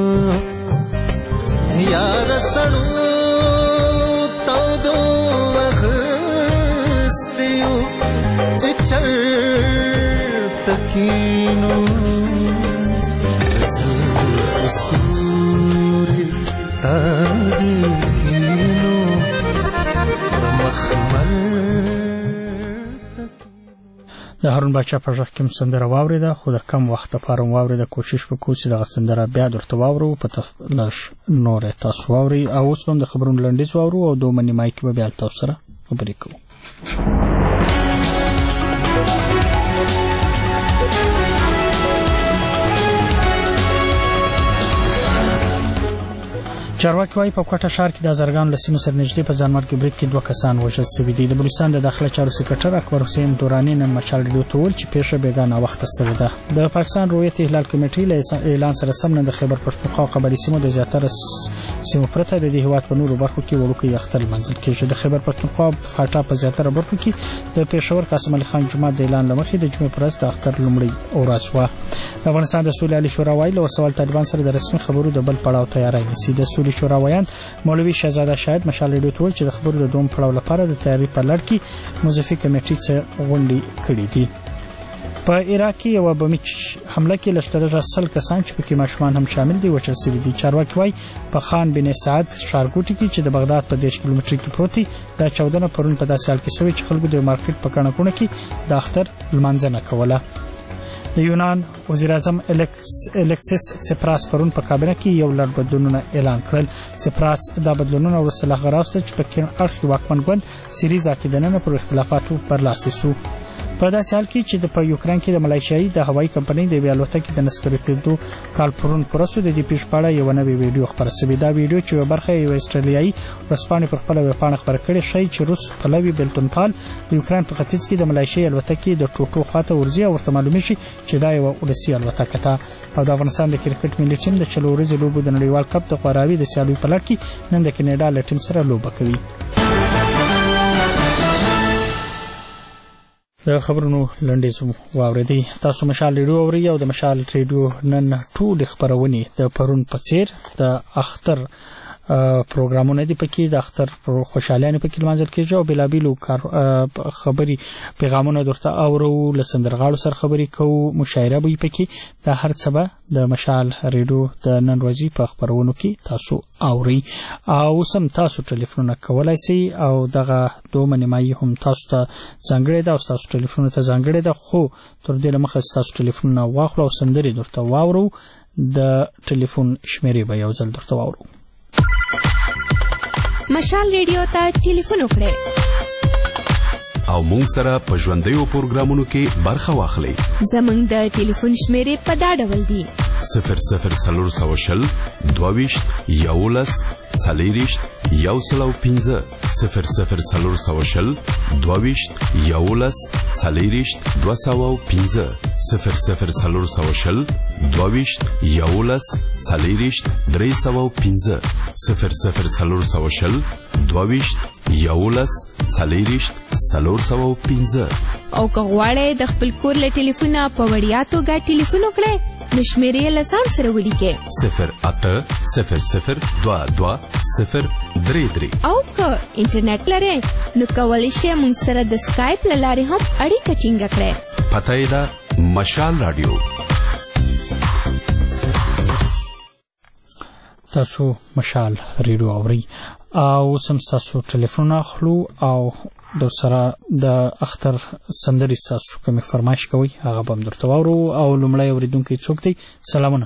یار سړو تودو وغستیو چې چرته کینو رسول تاریکینو مخمر. د هارون باچا په غږ کې سندره واورېده، خو د کم وخت لپاره مو واورېده. کوشش وکړو چې دغه سندره بیا درته واورو، په تفصیل نورې تاسو واورئ. او اوس هم د خبرونو لنډیز واورو او دوه نیمایي کې به بیا تاسو سره خبرې کوو. چارواکي وايي په کوټه ښار کې د ازرګان له سیمې سره نږدې په ځانمرګي برید کې دوه کسان وژل شوي دي. د بلوچستان د داخله چارو سکرټر اکبر حسین دوراني نن مشال ریډیو ته وویل چې پیښه بېګا ناوخته شوې ده. د پاکستان رویت احلال کمیټې له اعلان سره سم نن د خیبر پښتونخوا او قبایلي سیمو د زیاتره سیمو پرته د دې هېواد په نورو برخو کې وړوکی اختر لمانځل کېږي. د خیبر پښتونخوا فاټا په زیاتره برخو کې د پېښور قاسم علي خان جومات د اعلان له مخې د جمعې په ورځ د اختر لومړۍ ورځ وه. د افغانستان د سولې عالي شورا وايي له وسوال طالبان سره د رسمي خبرو د بل پړاو تیاری نیسي. د سولې شورا ویان مولوي شهزاده شاهد مشال ریډیو ته وویل چې د خبرو د دوم پړاو لپاره د تیاری په لړ کې موظفي کمیټې څه غونډې کړې دي. په عراق کې یوه بمي حمله کې لږترلږه سل کسان چې پکې ماشومان هم شامل دي وژل شوي دي. چارواکي وايي په خان بن سعد ښارګوټي کې چې د بغداد په دېرش کیلومتره کې پروت دی دا چاودنه پرون په داسې حال کې شوې چې خلکو د مارکیټ په ګڼه ګوڼه کې د اختر لمانځنه کوله. د یونان وزیر اعظم الکسیس سپراس پرون په کابینه کې یو لړ بدلونونه اعلان کړل. سپراس دا بدلونونه وروسته له هغه راوسته چې په کیم اړخ کې واکمن ګوند سیریزا کې دننه پر اختلافاتو برلاسي شو. په داسې حال کې چې د په یوکرين کې د ملایشیایي د هوایي کمپنۍ د یوې الوتکې د نسکوري کېدو کال پرون پوره شو. د دې پیښې په اړه یوه نوې ویډیو خپره شوې. دا ویډیو چې یوه برخه یې یوه اسټرالیایي ورځپاڼې پر خپله ویبپاڼه خپره کړې ښایي چې روس پلوي بېلتونپال د یوکرين په ختیځ کې د ملایشیایي الوتکې د ټوټو خواته ورځي او ورته معلومېږي چې دا یوه ولسي الوتکه ده. او د افغانستان د کرکټ ملي ټیم د چلو ورځې لوبو د نړیوال کپ د خواراوي د سیالیو په لړ کې نن د کینیډا له ټیم سره لوبه کوي. د خبرونو لنډیز واورېدئ. تاسو مشال ریډیو اورئ او د مشال ریډیو نن ټولې خپرونې د پرون په څېر د اختر پروګرامونه دي پکې د اختر خوشحالانه پکې لمانځل کېږي او بلابلو خبري پیغامونه درته اورو له سندرغاړو سره خبري کوو مشاعره به پکې د هر څه به د مشال ریډیو د نن ورځې په خبرونو کې تاسو اوري. او سم تاسو ټلیفونونه کولای شئ او دغه دوه نیمایي هم تاسو ته ځانګړې ده او تاسو ټلیفونونه ته ځانګړې ده خو تر دې لمخه تاسو ټلیفونونه واخلو او سندري درته واورو. د ټلیفون شمیرې به یو ځل درته واورو. مشال ریډیو ته ټلیفون وکړئ او مونږ سره په ژوندیو پروګرامونو کې برخه واخلئ. زمونږ د ټلیفون شمیرې په دا ډول دي: صفر صفر څلور سوه شل دوه ویشت یولس څلېرویشت یو سل او پنځه صفر صفر څلور سوه شل دوه ویشت یولس څلېرویشت دوه سوه او پنځه صفر صفر څلور سوه شل دوه ویشت یولس څلېرویشت درې سوه او پنځه صفر صفر څلور سوه شل دوه ویشت یولس څلېرویشت څلور سوه او پنځه. او که غواړئ د خپل کور له ټلیفونه په وړیا توګه ټلیفون وکړئ نو شمیرې له ځان سره ولیکئ: صفر اته صفر صفر دوه دوه صفر درې درې. او که انټرنیټ لرئ نو کولی شئ موږ سره د سکایپ له لارې هم اړیکه ټینګه کړئ. پته یې ده مشال راډیو. تاسو مشال ریډیو اورئ او سم تاسو ټلیفون اخلو او د سره د اختر سندري تاسو کوم فرمایش کوي هغه به درته واورو. او لومړی اوریدونکو څوک دی؟ سلامونه.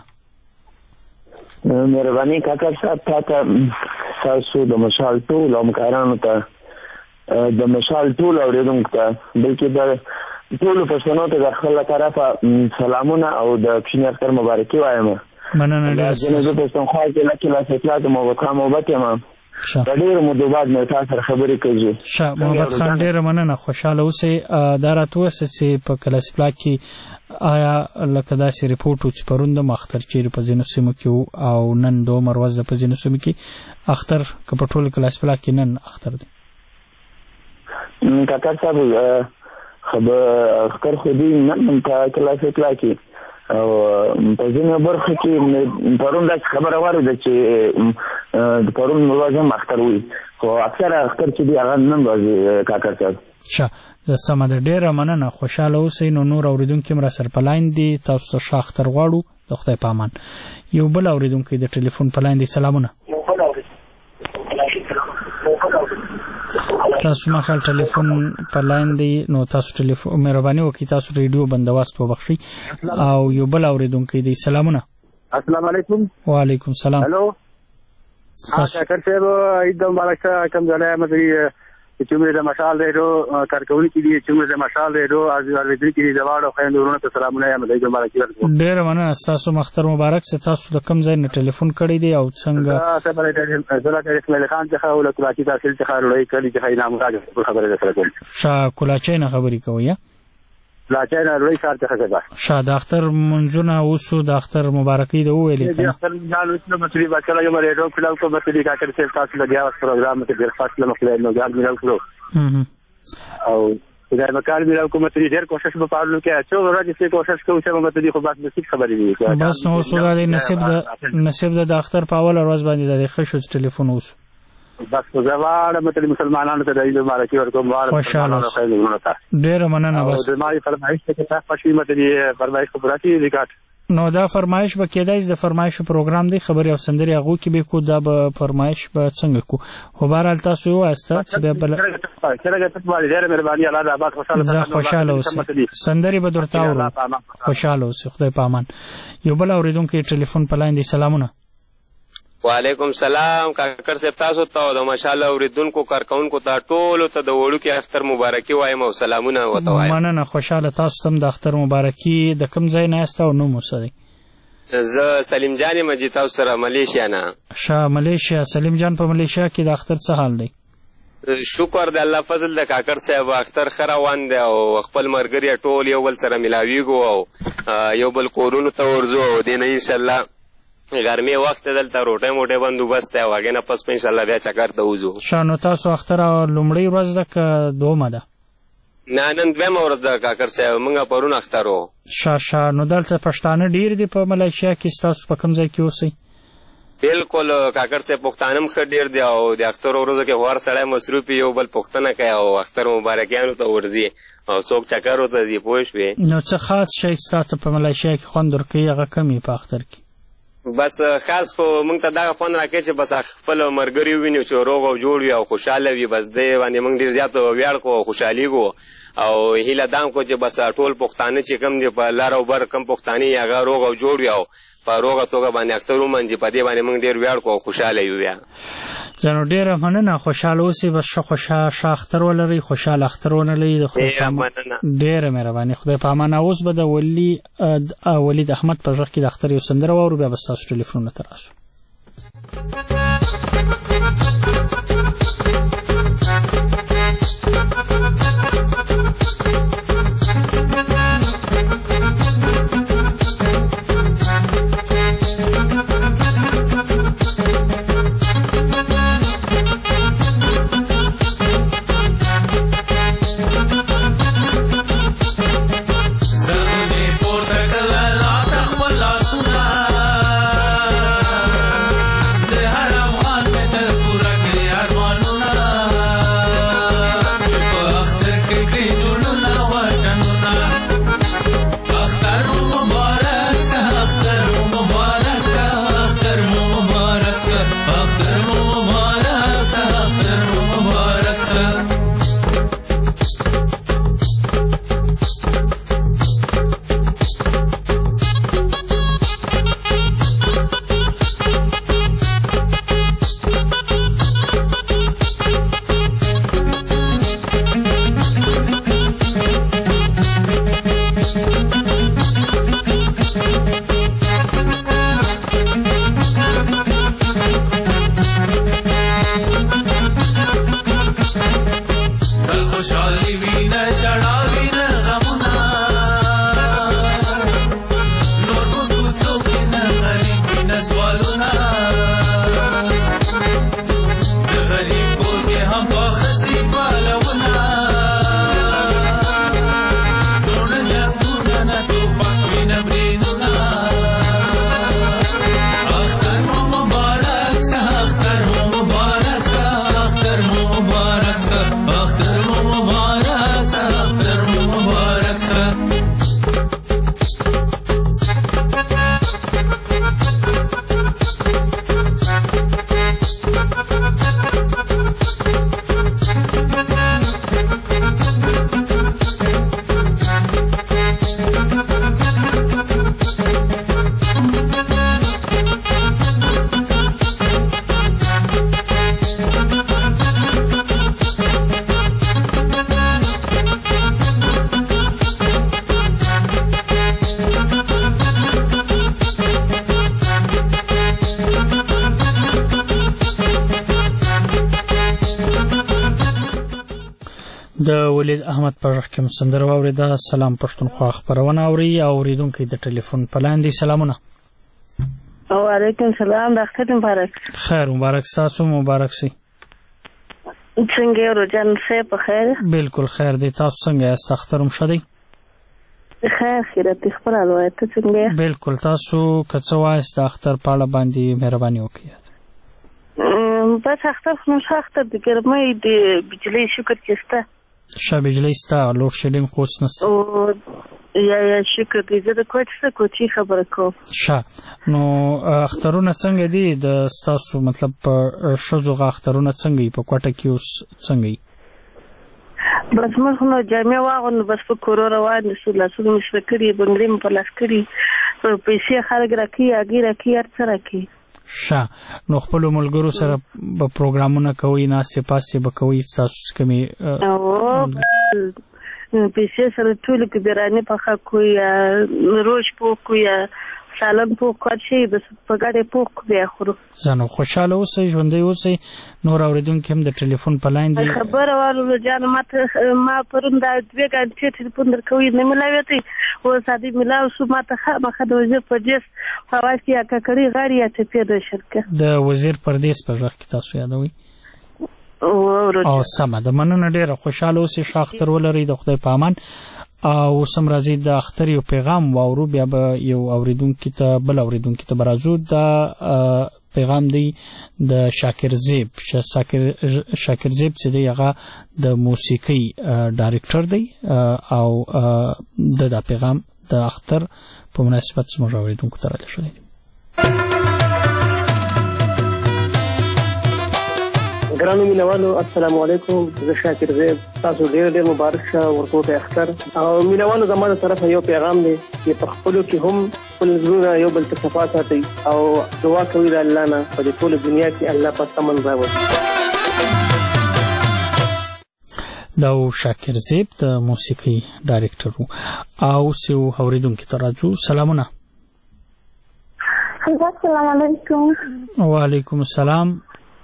مهرباني کاکا صاحب تاسو تاسو د مشال ټول همکارانو ته د مشال ټول اوریدونکو ته بلکې د ټول پښتنو ته د خپل طرفه سلامونه او د کښینی اختر مبارکي وایم. مننه ډېر. زه پښتونخوا کې لکه لا سپلا ته مو وکړم او بته ما ډېر مو بعد نه تاسو سره خبرې کوي. شه محمد خان ډېر مننه خوشاله اوسئ. دا راته وسه چې په کلاسپلا کې آیا لکه داسې ریپورټ چې پرون د اختر چیرې په ځینو سیمو کې او نن دوه مروز په ځینو سیمو کې اختر که په ټول کلاسپلا کې نن اختر دی؟ کاکا صاحب خبر اختر خو دې نن په کلاس کې کې او په ځینې برخه کې پرون دا خبره وارده چې د پرون موازم اختر وي خو اکثر اختر چې دی هغه نن ورځ کاکر صاحب ښه د سمه ده ډېره مننه خوشحاله اوسئ نو نور اورېدونکي هم راسره په لاین دي تاسو ته ښه اختر غواړو د خدای په امان یو بل اورېدونکی د ټلیفون په لاین دی سلامونه تاسو ما خپل ټلیفون په لاین دی نو تاسو ټلیفون مهرباني وکړئ تاسو ریډیو بندوبست وبخښئ او یو بل اورېدونکی دی سلامونه السلام علیکم وعلیکم السلام هلو کاکر صاحب عید مبارک کوم ځای مې چې موږ د مشال ډیرو کارکونکي دي چې موږ د مشال ډیرو از ورېدل کې د واړو خويندورونو ته سلامونه یم د مبارک ورکوم ډیر مننه تاسو مختر مبارک ست تاسو د کوم ځای نه ټلیفون کړی دی او څنګه تاسو باندې زړه د اسماعیل خان څخه او له کلاچي تحصیل څخه لوی کړي چې نام راځي خبره ده سره کوم شا کلاچي نه خبري کوي کلاچي نه لوی کار څخه ده شا د اختر منځونه اوسو د اختر مبارکي د ویلې د اختر ځان اوسنه مسلې باکله یم ریډیو کلاو کو مسلې کا کړی چې تاسو لګیا اوس پروګرام ته ډیر فاصله مخله نو ځان ملو کړو او دا مکار ملو کوم ته ډیر کوشش په پاره کې چې ورته چې کوشش کوو چې موږ ته خو بس نصیب خبرې دي بس نو سوال نصیب د نصیب د اختر په اول ورځ باندې د خشو ټلیفون اوس بس زواړه مته مسلمانانو ته د عید مبارکي ورکوم خوشاله ډیر مننه بس د ماري فرمایش ته تاسو پښې مته فرمایش کو پراتی ریکارډ نو دا فرمایش به کېدای د فرمایش پروګرام دی خبري او سندري هغه کې به کو دا به فرمایش به څنګه کو خو بهرحال تاسو یو استه چې به بل څنګه ته باندې ډېر مهرباني الله د آباد خوشاله خوشاله اوسئ سندري به درته اورو خوشاله اوسئ خدای په امان یو بل اوریدونکو ټلیفون په لاین دی سلامونه وعلیکم سلام کاکر صاحب تاسو ته د ماشاءالله اوریدونکو کارکونکو ته ټولو ته د وړو کې اختر مبارکي وایم او سلامونه وته وایم مننه خوشاله تاسو ته د اختر مبارکي د کوم ځای نه یاست او نو مرسدي زه سلیم جان مجید تاسو سره ملیشیا نه شاه ملیشیا سلیم جان په ملیشیا کې د اختر څه حال دی شکر د الله فضل د کاکر صاحب اختر خروان دی او خپل مرګري ټول یو بل سره ملاویږو او یو بل کورونو ته ورځو او دین ان شاء الله ګرمي وخت دلته روټه موټه بندوبست دی واګه نه پس ان شاء الله بیا چکر ته وځو شانو تاسو اختر لومړی ورځ د ک دومه ده نه نن دویم ورځ د کاکر صاحب موږ پرون اخترو شا شا نو دلته پښتانه ډیر دي په ملایشیا کې تاسو په کوم ځای کې اوسئ بالکل کاکر صاحب پښتانم خ ډیر دی او د اختر ورځ کې ور سړی مصروف یو بل پښتنه کوي او اختر مبارکیانو ته ورځي او څوک چکر وته دی پوه شوې نو څه خاص شي تاسو په ملایشیا کې خوند ورکوي هغه کمی په اختر کې بس خاص خو موږ ته دا فون راکې چې بس خپل مرګري ویني چې روغ او جوړ وي او خوشاله وي بس دې باندې موږ ډیر زیات ویاړ کو خوشحالي کو او هیله دام کو چې بس ټول پښتانه چې کم دي په لار او بر کم پښتاني هغه روغ او جوړ وي او په روغه توګه باندې اخترو منځي په دې باندې موږ ډیر ویاړ کو خوشاله یو بیا زنو ډیر مننه خوشاله اوسئ بس خوشاله اختر ولري خوشاله اخترونه لري د خوشاله ډیر مهرباني خدای په امان اوس به د ولی ولید احمد په وخت کې د اختر یو سندره وورو بیا بس تاسو ټلیفون ته راسو د هر افغان ته پورا د ولید احمد په غږ کې مو سندره واورېده. سلام پښتونخوا خپرونه اوري او اورېدونکي د ټلیفون په لاندې سلامونه. وعلیکم سلام. ډاکټر مبارک. خیر مبارک ستاسو مبارک سي. څنګه یو روزان څه په خیر؟ بالکل خیر دی. تاسو څنګه یاست؟ اختر مو ښه دی؟ خیر خیرت خپل الوایت څنګه؟ بالکل. تاسو که څه وایست د اختر په اړه باندې مهرباني وکړئ. بس اختر خو نو اختر د ګرمۍ د بجلی شکر چې شته. ښه بجلی شته، لوډ شیډینګ خو اوس نشته. یا یا شکر دی. زه د کوټ څخه کوټي خبره کوم. ښه نو اخترونه څنګه دي د ستاسو؟ مطلب په ښځو اخترونه څنګه دي په کوټه کې اوس څنګه دي؟ بس موږ نو جامې واغوندو، بس په کورو روان دي. لاسونه مې سره کړي، بنګړي مې په لاس کړي، پیسې خلک راکوي، هګۍ راکوي، هر څه راکوي. ښه نو خپلو ملګرو سره به پروګرامونه کوئ، ناستې پاستې به کوئ؟ ستاسو څه کمې پیسې سره ټولې کې بیرانې پخه کوي، یا روش پوخ کوي، یا سالن پوخ کار شي، بس په ګډه پوخ بیا خورو. زه نو خوشحاله اوسئ، ژوندی اوسئ. نور اورېدونکي هم د ټلیفون په لاین دي. خبره والو جان ماته ما پرون دا دوې ګنټې ټلیفون درکوي نه ملاوېتی، اوس عادي ملاو شو. ماته خامخا د وزیر پردیس حواس یا ککړې غاړې یا ټپې د شرکه د وزیر پردیس په غږ کې تاسو یادوئ؟ او سمه ده. مننه ډېره. خوشحاله اوسئ، ښه اختر ولرئ. د خدای په امان. او اوس هم راځي د اختر یو پیغام واورو، بیا به یو اورېدونکي ته بل اورېدونکي ته به راځو. دا پیغام دی د شاکر زیب. شاکر زیب چې دی هغه د موسیقۍ ډایرکټر دی او د دا پیغام د اختر په مناسبت زموږ اورېدونکو ته رالېږلی دی. ګرانو مینوالو السلام علیکم. زه شاکر زیب. تاسو ډېر ډېر مبارک شه ورکوټه اختر. او مینوالو زما د طرفه یو پیغام دی چې په خپلو کې هم خپل زړونه یو بل ته صفا ساتئ او دعا کوئ د الله نه په دې ټوله دنیا کې الله پاک امن راولي. دا و شاکر زیب د موسیقۍ ډایرکټر و. او اوس یو اورېدونکي ته راځو. سلامونه. السلام علیکم. وعلیکم السلام.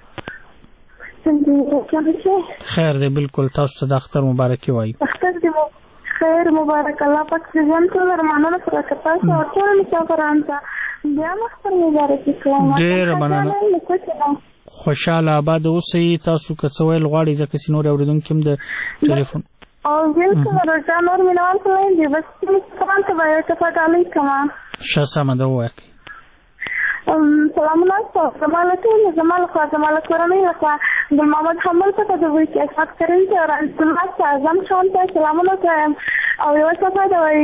خیر دی. بالکل. تاسو ته د اختر مبارکي وایو. اختر دې مو خیر مبارک. الله پاک دې ژوند ټول ارمانونه پوره کړي. تاسو او ټول مسافرانو ته بیا هم اختر مبارکي کوم. ډېره مننه. خوشحاله آباد اوسئ. تاسو که څه ویل غواړئ ځکه چې نور اورېدونکي هم د ټلیفون او بالکل روزانه نور مینوال ته دی بس مسافرانو ته به یو څه ډالۍ کوم. ښه سمه ده ووایئ. سلامونه زما له ټولو زما لخوا زما له کورنۍ لخوا ګل محمد حمل ته د وایي چې اسمت کریم ته رحمتالله ته اعظم شان ته سلامونه کوم. او یو څه دا وایي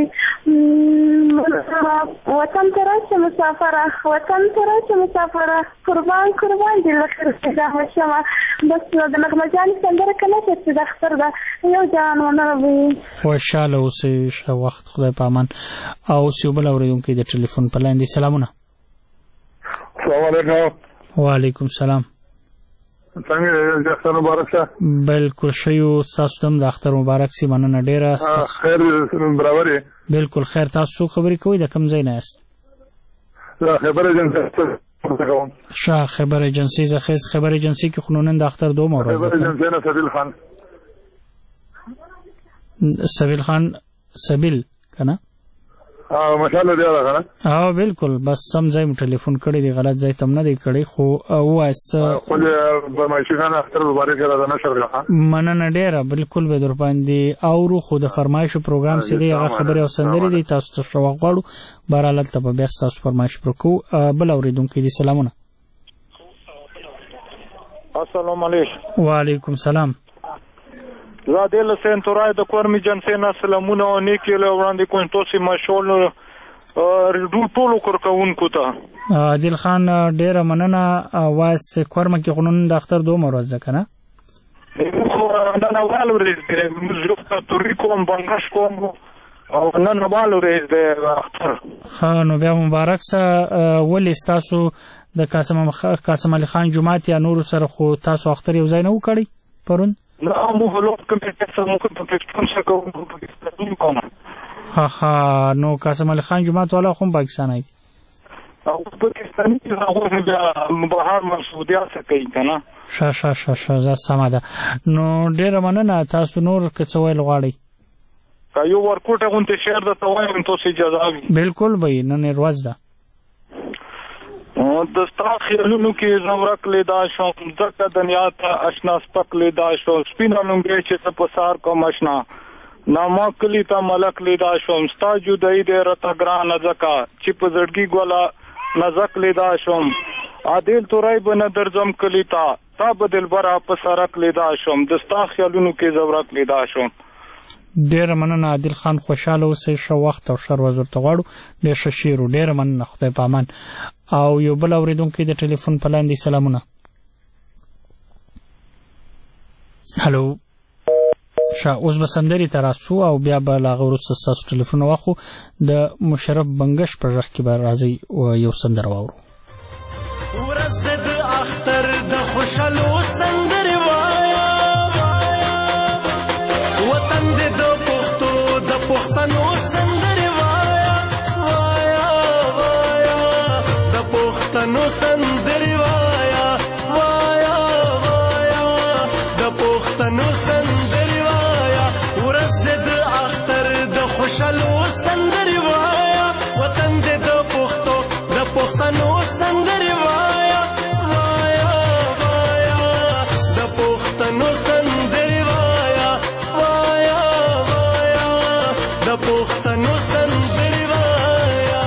وطن ته راشه مسافره، وطن ته راشه مسافره، قربان قربان دې له خیر څخه شمه. بس د نغمه جان سندره کنه چې د اختر دا یو جان ونه. خوشحاله اوسئ. ښه وخت. خدای په امان. او اوس یو بل اورېدونکی د ټلیفون په لاین دی. سلامونه. السلام علیکم. وعلیکم السلام. څنګه د اختر مبارک شه؟ بالکل ښه یو. ستاسو ته هم د اختر مبارک سي. مننه ډېره. خیر برابر یې؟ بالکل خیر. تاسو خبرې کوئ؟ د کوم ځای نه یاست؟ زه خبر ایجنسي کوم. ښه خبر ایجنسي. زه خیز خبر ایجنسي کې خو نن د اختر دومره ورځ ده. خبر ایجنسي نه سبیل خان. سبیل خان سبیل که نه؟ او مشاله دی هغه نه. او بالکل. بس سم ځای مو ټلیفون کړی دی، غلط ځای ته نه دی کړی. خو وایست خو د فرمایشګان اختر مبارک را نشر کړه. مننه ډېره. بالکل به در باندې اورو. خو د فرمایشو پروګرام چې دی هغه خبرې او سندرې دی. تاسو ته ښه وخت غواړو. بهرحال هلته به بیا ستاسو فرمایش پر کوو. بل اورېدونکی دی. سلامونه. السلام علیکم. وعلیکم السلام. زه د لسین تورای د کورمي جنسي نه سلامونه او نیکی له وړاندې کوم. تاسو مشول ردو ټولو کورکونکو ته. عادل خان ډېره مننه. وایست کورمه کې قانون د اختر دومره ورځ ده که نه؟ نن اول ورځ دی. موږ توري کوم بنګش کوم او نن اول ورځ دی اختر. ښه نو بیا مبارک سه. ولې ستاسو د قاسم علي خان جومات یا نورو سره خو تاسو اختر یو ځای نه و کړی پرون؟ نه مو هلو کمپیوټر سره مو په پاکستان سره کوم په پاکستان کوم. ها ها نو قاسم علي خان جومات والا خو پاکستان آی. او پاکستاني هغه بیا بهر مسعودیات کوي کنه. ښه ښه ښه ښه زه سمه ده. نو ډېره مننه. تاسو نور که څه ویل غواړئ؟ که یو ورکوټه غوندې شعر درته وایم تاسو اجازه وي؟ بلکل به وي، نن یې ورځ ده. د ستا خیالونو کې زه ورک لیدا شوم، ځکه دنیا ته اشنا سپک لیدا شوم، سپینه لونګۍ چې ته په سار کوم اشنا، ناما کلی ته ملک لیدا شوم، ستا جدایي دی راته ګرانه ځکه چې په زړګي ګوله نازک لیدا شوم، عادل توری به نه درځم کلی ته، تا به دلبره په سرک لیدا شوم، د ستا خیالونو کې زه ورک لیدا شوم. ډېره مننه عادل خان، خوشحاله اوسئ، ښه وخت او ښه ورځ ورته غواړو. ډېر ښه شعر و، ډېره مننه، خدای په امان. او یو بل اورېدونکی د ټلیفون په لاندې. سلامونه. هلو. ښه، اوس به سندرې ته راسو او بیا به له هغه وروسته ستاسو ټلیفون واخلو. د مشرف بنګش په غږ کې به راځئ یو سندره واورو. ورځ د اختر د خوشحالو سندرې وایه، وطن دې د پښتو د پښتنو سندرې وایه، وایه وایه د پښتنو سندرې وایه، وایه وایه د پښتنو سندرې وایه، ورځ دې د اختر د خوشحالو سندرې وایه، وطن دې د پښتو د پښتنو سندرې وایه، وایه وایه د پښتنو سندرې وایه، وایه وایه د پښتنو سندرې وایه.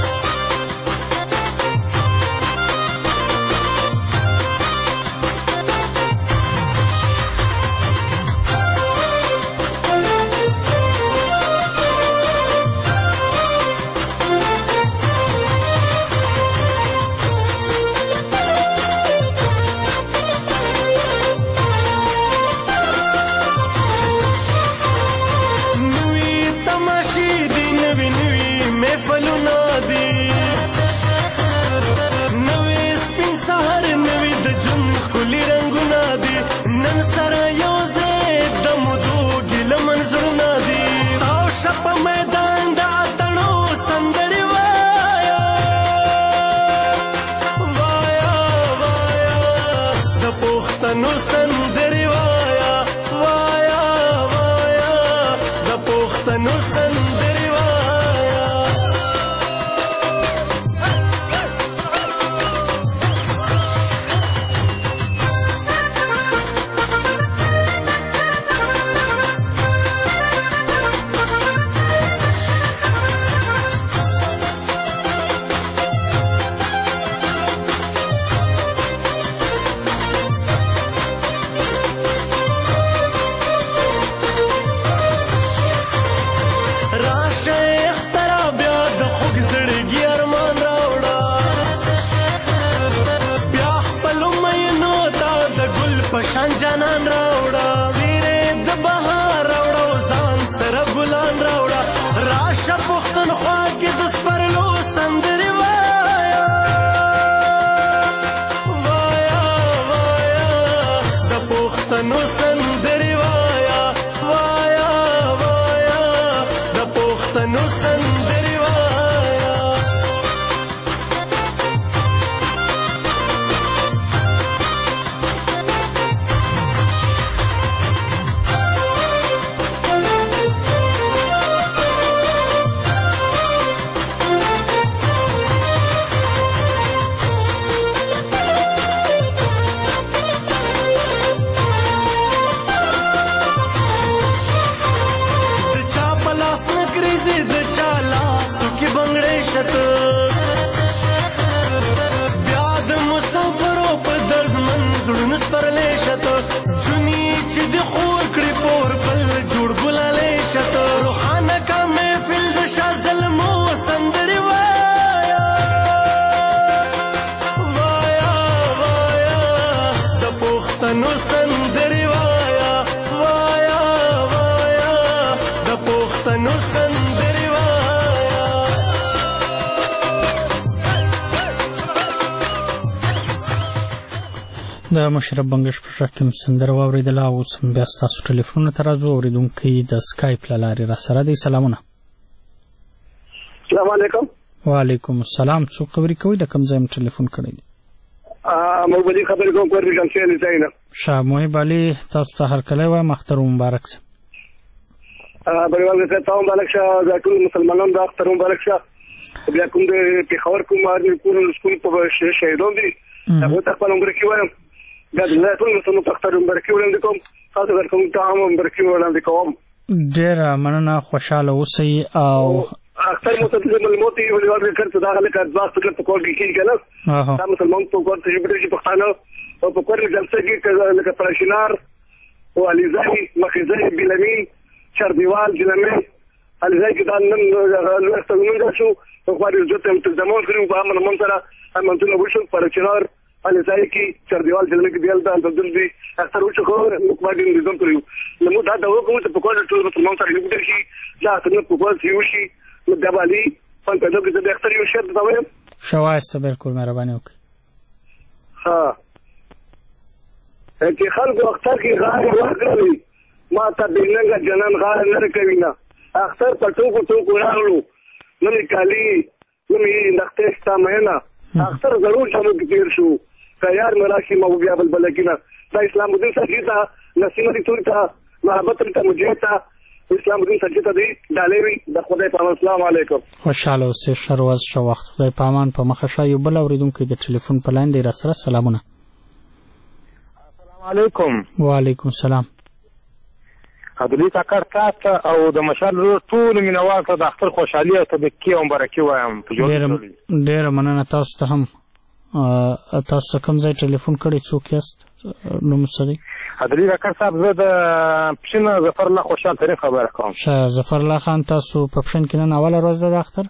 د مشرف بنګش په غږ کې سندره واورېدله. اوس بیا ستاسو ټلیفونونو ته راځو. اورېدونکی د سکایپ له لارې را سره دی. سلامونه. السلام علیکم. وعلیکم السلام. څوک خبرې کوي؟ د کوم ځای مو ټلیفون کړی دی؟ محبوب علي خبرې کوم کور ریجنسي ځای نه. شاه محب علي، تاسو ته هرکلی وایم، اختر مبارک شه. بریوال ته تاسو مبارک شه، د ټول مسلمانانو د اختر مبارک شه. بیا کوم د پیښور کوم ارمي کور سکول په شهیدون دي هغه ته خپل مبارکي وایم. بیا د ټول مسلمانانو په اختر مبارکي وړاندې کوم، تاسو ورته ته هم مبارکي وړاندې کوم. ډېره مننه، خوشحاله اوسئ. او اختر متدل الموت ولول کړه دا غل کړه ځاست کړه په کور کې کېږي کنه دا مسلمان په کور ته جوړ شي پښتانه او په کور جلسه کې لکه پرشینار او علیزای مخزای بلمین چردیوال جنمه علیزای کې دا نن استغنون شو په کور جوته تزمون کړو په امر منظره امنتونه وشو پرشینار علیزای کې چردیوال جنمه کې دیال دا د دې اختر وشو خو مقبادین نظام کړو نو دا دا وکړو چې په کور ټول مسلمان سره یو شي دا څنګه په کور یو شي دبالي فن په دغه د اختر یو شرط دا وایم. شوایسته بالکل مهرباني وکړئ. ها چې خلکو اختر کې غاړه ورکړي ما ته بیننګ جنان غاړه نه کوي نه اختر په ټوکو ټوکو راغلو نو کالي نو یې نختې استامه اختر ضرور شمو کې تیر شو تیار مراشي مو بیا بل بلکینه دا اسلام دین سجیتا نسیمه دي تورتا محبت ته مجيتا اسلام دین سجیتا دی ډالېوي د خدای په السلام علیکم. خوشاله اوسئ، ښه ورځ ښه وخت. خدای په امان. په مخه شه. یو بل اورېدونکی د ټلیفون په لاین دی را سره. سلامونه. السلام علیکم. وعلیکم السلام. عبدالعزیز کاکا تاسو او د مشال ټول مینوال ته د اختر خوشحالي او تبریکي او مبارکي وایم. ډېره مننه تاسو ته هم. تاسو کوم ځای ټلیفون کړی؟ څوک یاست؟ نوم څه دی؟ عبدالعزیز کاکا صاحب زه د پښین ظفر الله خوشحال ترین خبره کوم. ښه ظفر الله خان، تاسو په پښین کې نن اوله ورځ ده د اختر؟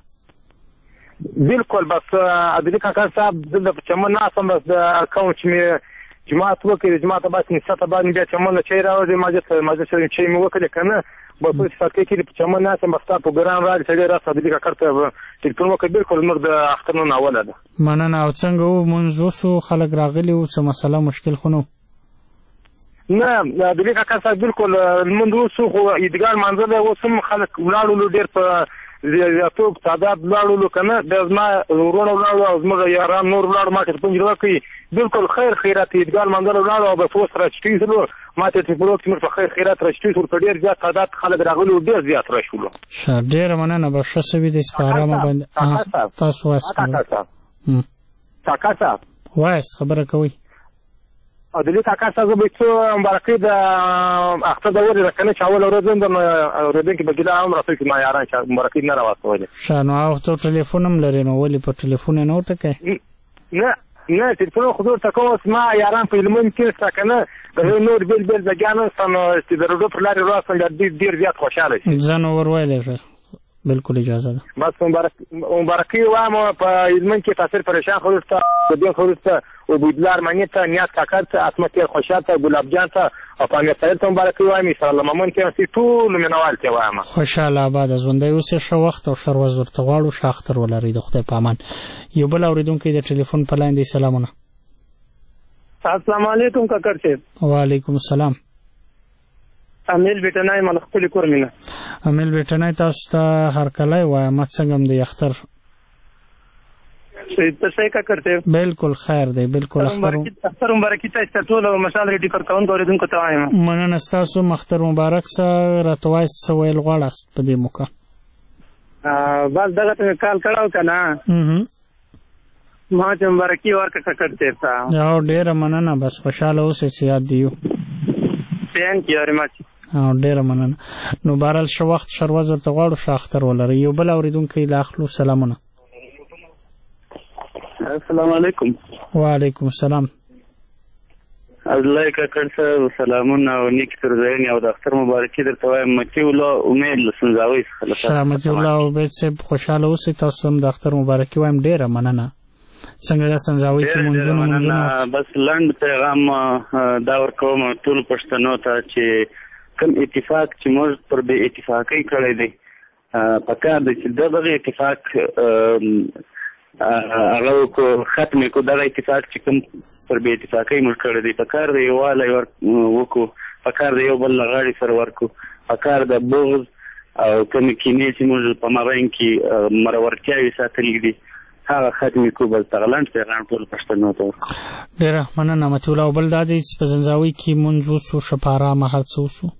بالکل. بس عبدالعزیز کاکا صاحب دلته په چمن ناستم، بس د کوم چې مې جماعت وکړي جماعت بس نسته باندې بیا چمن له چای راوړي ماجت ماجت چې مې وکړي که نه بس په صفات کې په چمن ناستم، بس تا په ګران راځي سړی راست عبدالعزیز کاکا ته ټلیفون وکړي. بالکل موږ د اختر نن اوله ده. مننه. او څنګه و مونځ وسو؟ خلک راغلي وو؟ څه مسله مشکل خو نه نه عبدالعزیز کاکا صاحب بالکل لمونځ وسو، خو عیدګاه لمانځل اوس هم خلک ولاړولو ډېر په زیاتوب تعداد ولاړولو که نه بیا زما وروڼه ولاړو او زموږ یاران نور ولاړو ما ته ټلیفون وکړي. بالکل خیر خیرات عیدګاه لمانځل ولاړو او بس اوس راچټي شولو ما ته ټلیفون وکړي موږ په خیر خیرات راچټي شولو په ډېر زیات تعداد خلک راغلي ډېر زیات راشولو. ښه ډېره مننه. به ښه سوي دی په ارامه باندې. تاسو وایست کاکا صاحب وایست خبره کوئ؟ عبدالعزیز کاکا صاحب به څو مبارکي د اختر د ورځې ده که نه چې اوله ورځ هم د اورېدونکي په ګیله هم راسوي چې ما یاران مبارکي نه راواستولې. ښه نو هغه ته ټلیفون هم لرې نو ولې په ټلیفون یې نه ورته کوې؟ نه نه ټلیفون خو ورته کوم اوس ما یاران په هلمند کې شته که نه د هغوی نور بېل بېل ځګیان شته نو چې د روډو پر لارې راستم ډېر زیات خوشحاله شي. زه نو ور ویلی ښه بالکل اجازه ده. بس مبارکي وایم په هلمند کې تاثیر پریشان خلک ته دین خلک ته عبیدالله ارماني ته نیاز کاکا ته عصمت خوشحال ته ګلاب جان ته او پامیر صاحب ته مبارکي وایم. انشاءالله مامون کې ټول مینوال ته وایم خوشحاله آباد ژوندی اوسئ، ښه وخت او ښه ورځ ورته غواړو. ښه اختر ولرئ د خدای په امان. یو بل اورېدونکی د ټلیفون په لاین دی. سلامونه. السلام علیکم کاکر صاحب. وعلیکم السلام. امیل بیٹنای مال خپل کور مینه. امیل بیٹنای تاسو ته هرکلی وایم. څنګه م دی اختر؟ څه کاکر صاحب؟ بالکل خیر دی. بالکل اختر اختر مبارکي تاسو ټول مشال ریډي کړ کوم اوریدونکو ته وایم. مننه ستاسو اختر مبارک. سره راته وایي څه ویل غواړاست په دې موقع؟ بس دغه ته کال کړاو که نه ما چې مبارکي ورکړه کاکر صاحب ته. یو ډېره مننه. بس خوشحاله اوسئ چې یاد دی یو. تھینک یو ویری مچ. او ډېره مننه. نو بهرحال ښه وخت ښه ورځ ورته غواړو. ښه اختر ولرئ. یو بل اورېدونکی له اخلو. سلامونه. السلام علیکم. وعلیکم السلام. عبدالله کاکړ صاحب سلامونه او نیک ترځایونه او د اختر مبارکي درته وایم. متي الله امید له سنځاوۍ څخه. ښه متي الله امید صاحب خوشحاله اوسئ. تاسو هم د اختر مبارکي وایم. ډېره مننه. څنګه د سنځاوۍ کې مونځونه مونځونه؟ بس لنډ پیغام دا ورکوم ټولو پښتنو ته چې کوم اتفاق چې موږ پر بې اتفاقۍ کړی دی پکار دی چې دغه اتفاق هغه وکړو ختم یې کړو. دغه اتفاق چې کوم پر بې اتفاقۍ موږ کړی دی پکار دی یووالی وکړو. پکار دی یو بل له غاړې سره ورکړو. پکار د بغض او کومې کینې چې موږ په مابین کې مرورتیاوې ساتلې دي هغه ختمې کړو. بل تغلند پیغام ټول پښتنو ته. ډېره مننه متي الله. بل دا دی چې په زنځاوۍ کې مونځ وسو، شپه ارامه هر څه وسو.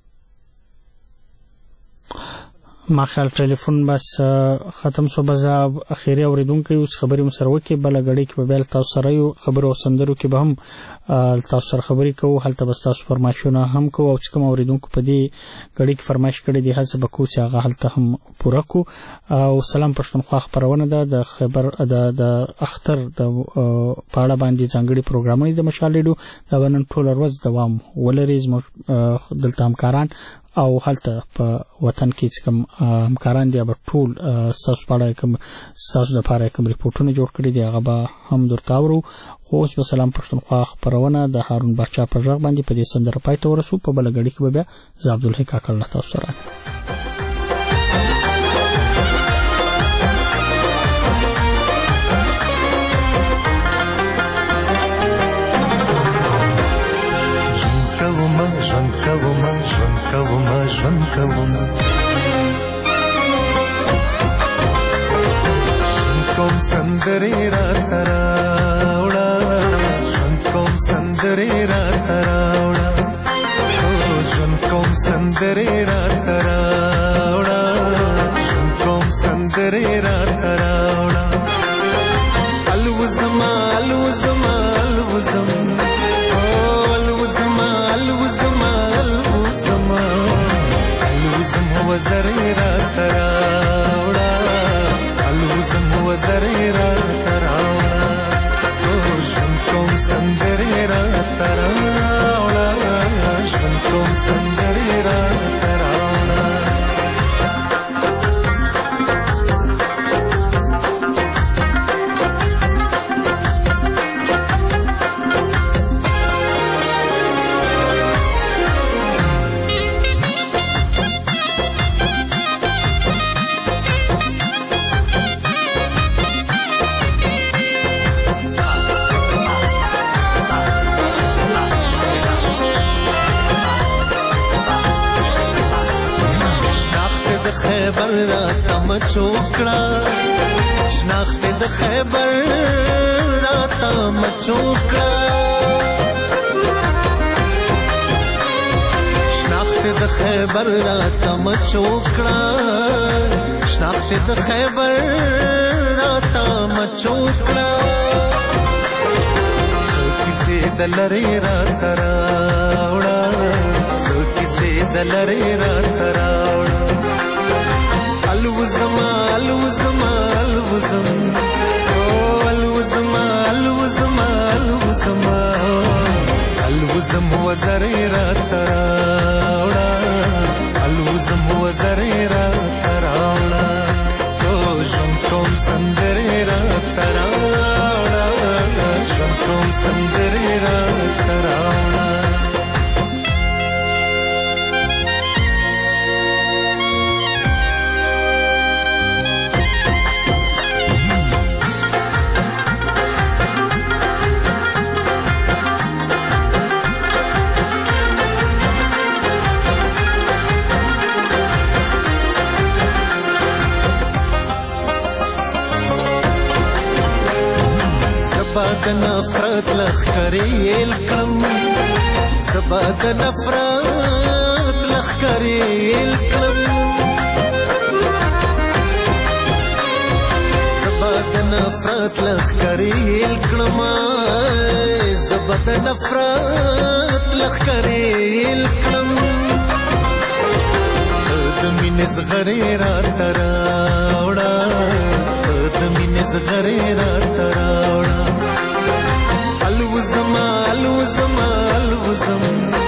ما خیال ټلیفون بس ختم شو. بس اخیری اوریدونکو اوس خبرې مو سره وکړي. بله ګړۍ کې به بیا تاسو سره یو خبرو او سندرو کې به هم تاسو سره خبرې کوو. هلته به تاسو فرمایشونه هم کوو او چې کوم اوریدونکو په دې ګړۍ کې فرمایش کړی دی هڅه به کوو چې هغه هلته هم پوره کړو. او سلام پښتونخوا خپرونه ده د خبر د اختر د په اړه باندې ځانګړي پروګرامونه د مشال ریډیو دا به نن ټوله ورځ دوام ولري. زموږ دلته همکاران او هلته په وطن کې چې کوم همکاران دي به ټول ستاسو په اړه کوم ستاسو دپاره کوم ریپورټونه جوړ کړي دي هغه به هم درته اورو. خو اوس به سلام پښتونخوا خپرونه د هارون باچا په غږ باندې په دې سندره پای ته ورسو. په بله ګړۍ کې به بیا زه عبدالحی کاکړ له تاسو سره کوما ژوند کوما ژوند کوما ژوند کوما ژوند کوم سندرې راته راوړه ژوند کوم سندرې راته راوړه ژوند کوم سندرې راته راوړه ژوند کوم سندرې راته راوړه الوزما الوزما الوزما وزرې راته راوړه الوزم وزرې راته راوړه ژوند کوم سندرې راته راوړه ژوند کوم سندرې راته راوړه خیبر راته مچوکړه شناخت د خیبر راته مچوکړه شناخت د خیبر راته مچوکړه شناخت د خیبر راته مچوکړه څو کیسې د لرې راته راوړه څو کیسې د لرې راته راوړه الوزما الوزما الوزم الوزما الوزما الوزما الوزم وزرې راته راوړه الوزم وزرې راته راوړه ژوند کوم سندرې راته راوړه ژوند کوم سندرې راته راوړه زبا د نفرت لخکرې یل کړم زبا د نفرت لخکرې یل کړم زبا د نفرت لخکرې یل کړم زبا د نفرت لخکرې یل کړم د مینې زغرې راته راوړه د مینې زغرې راته راوړه الوزما الوزما الوزم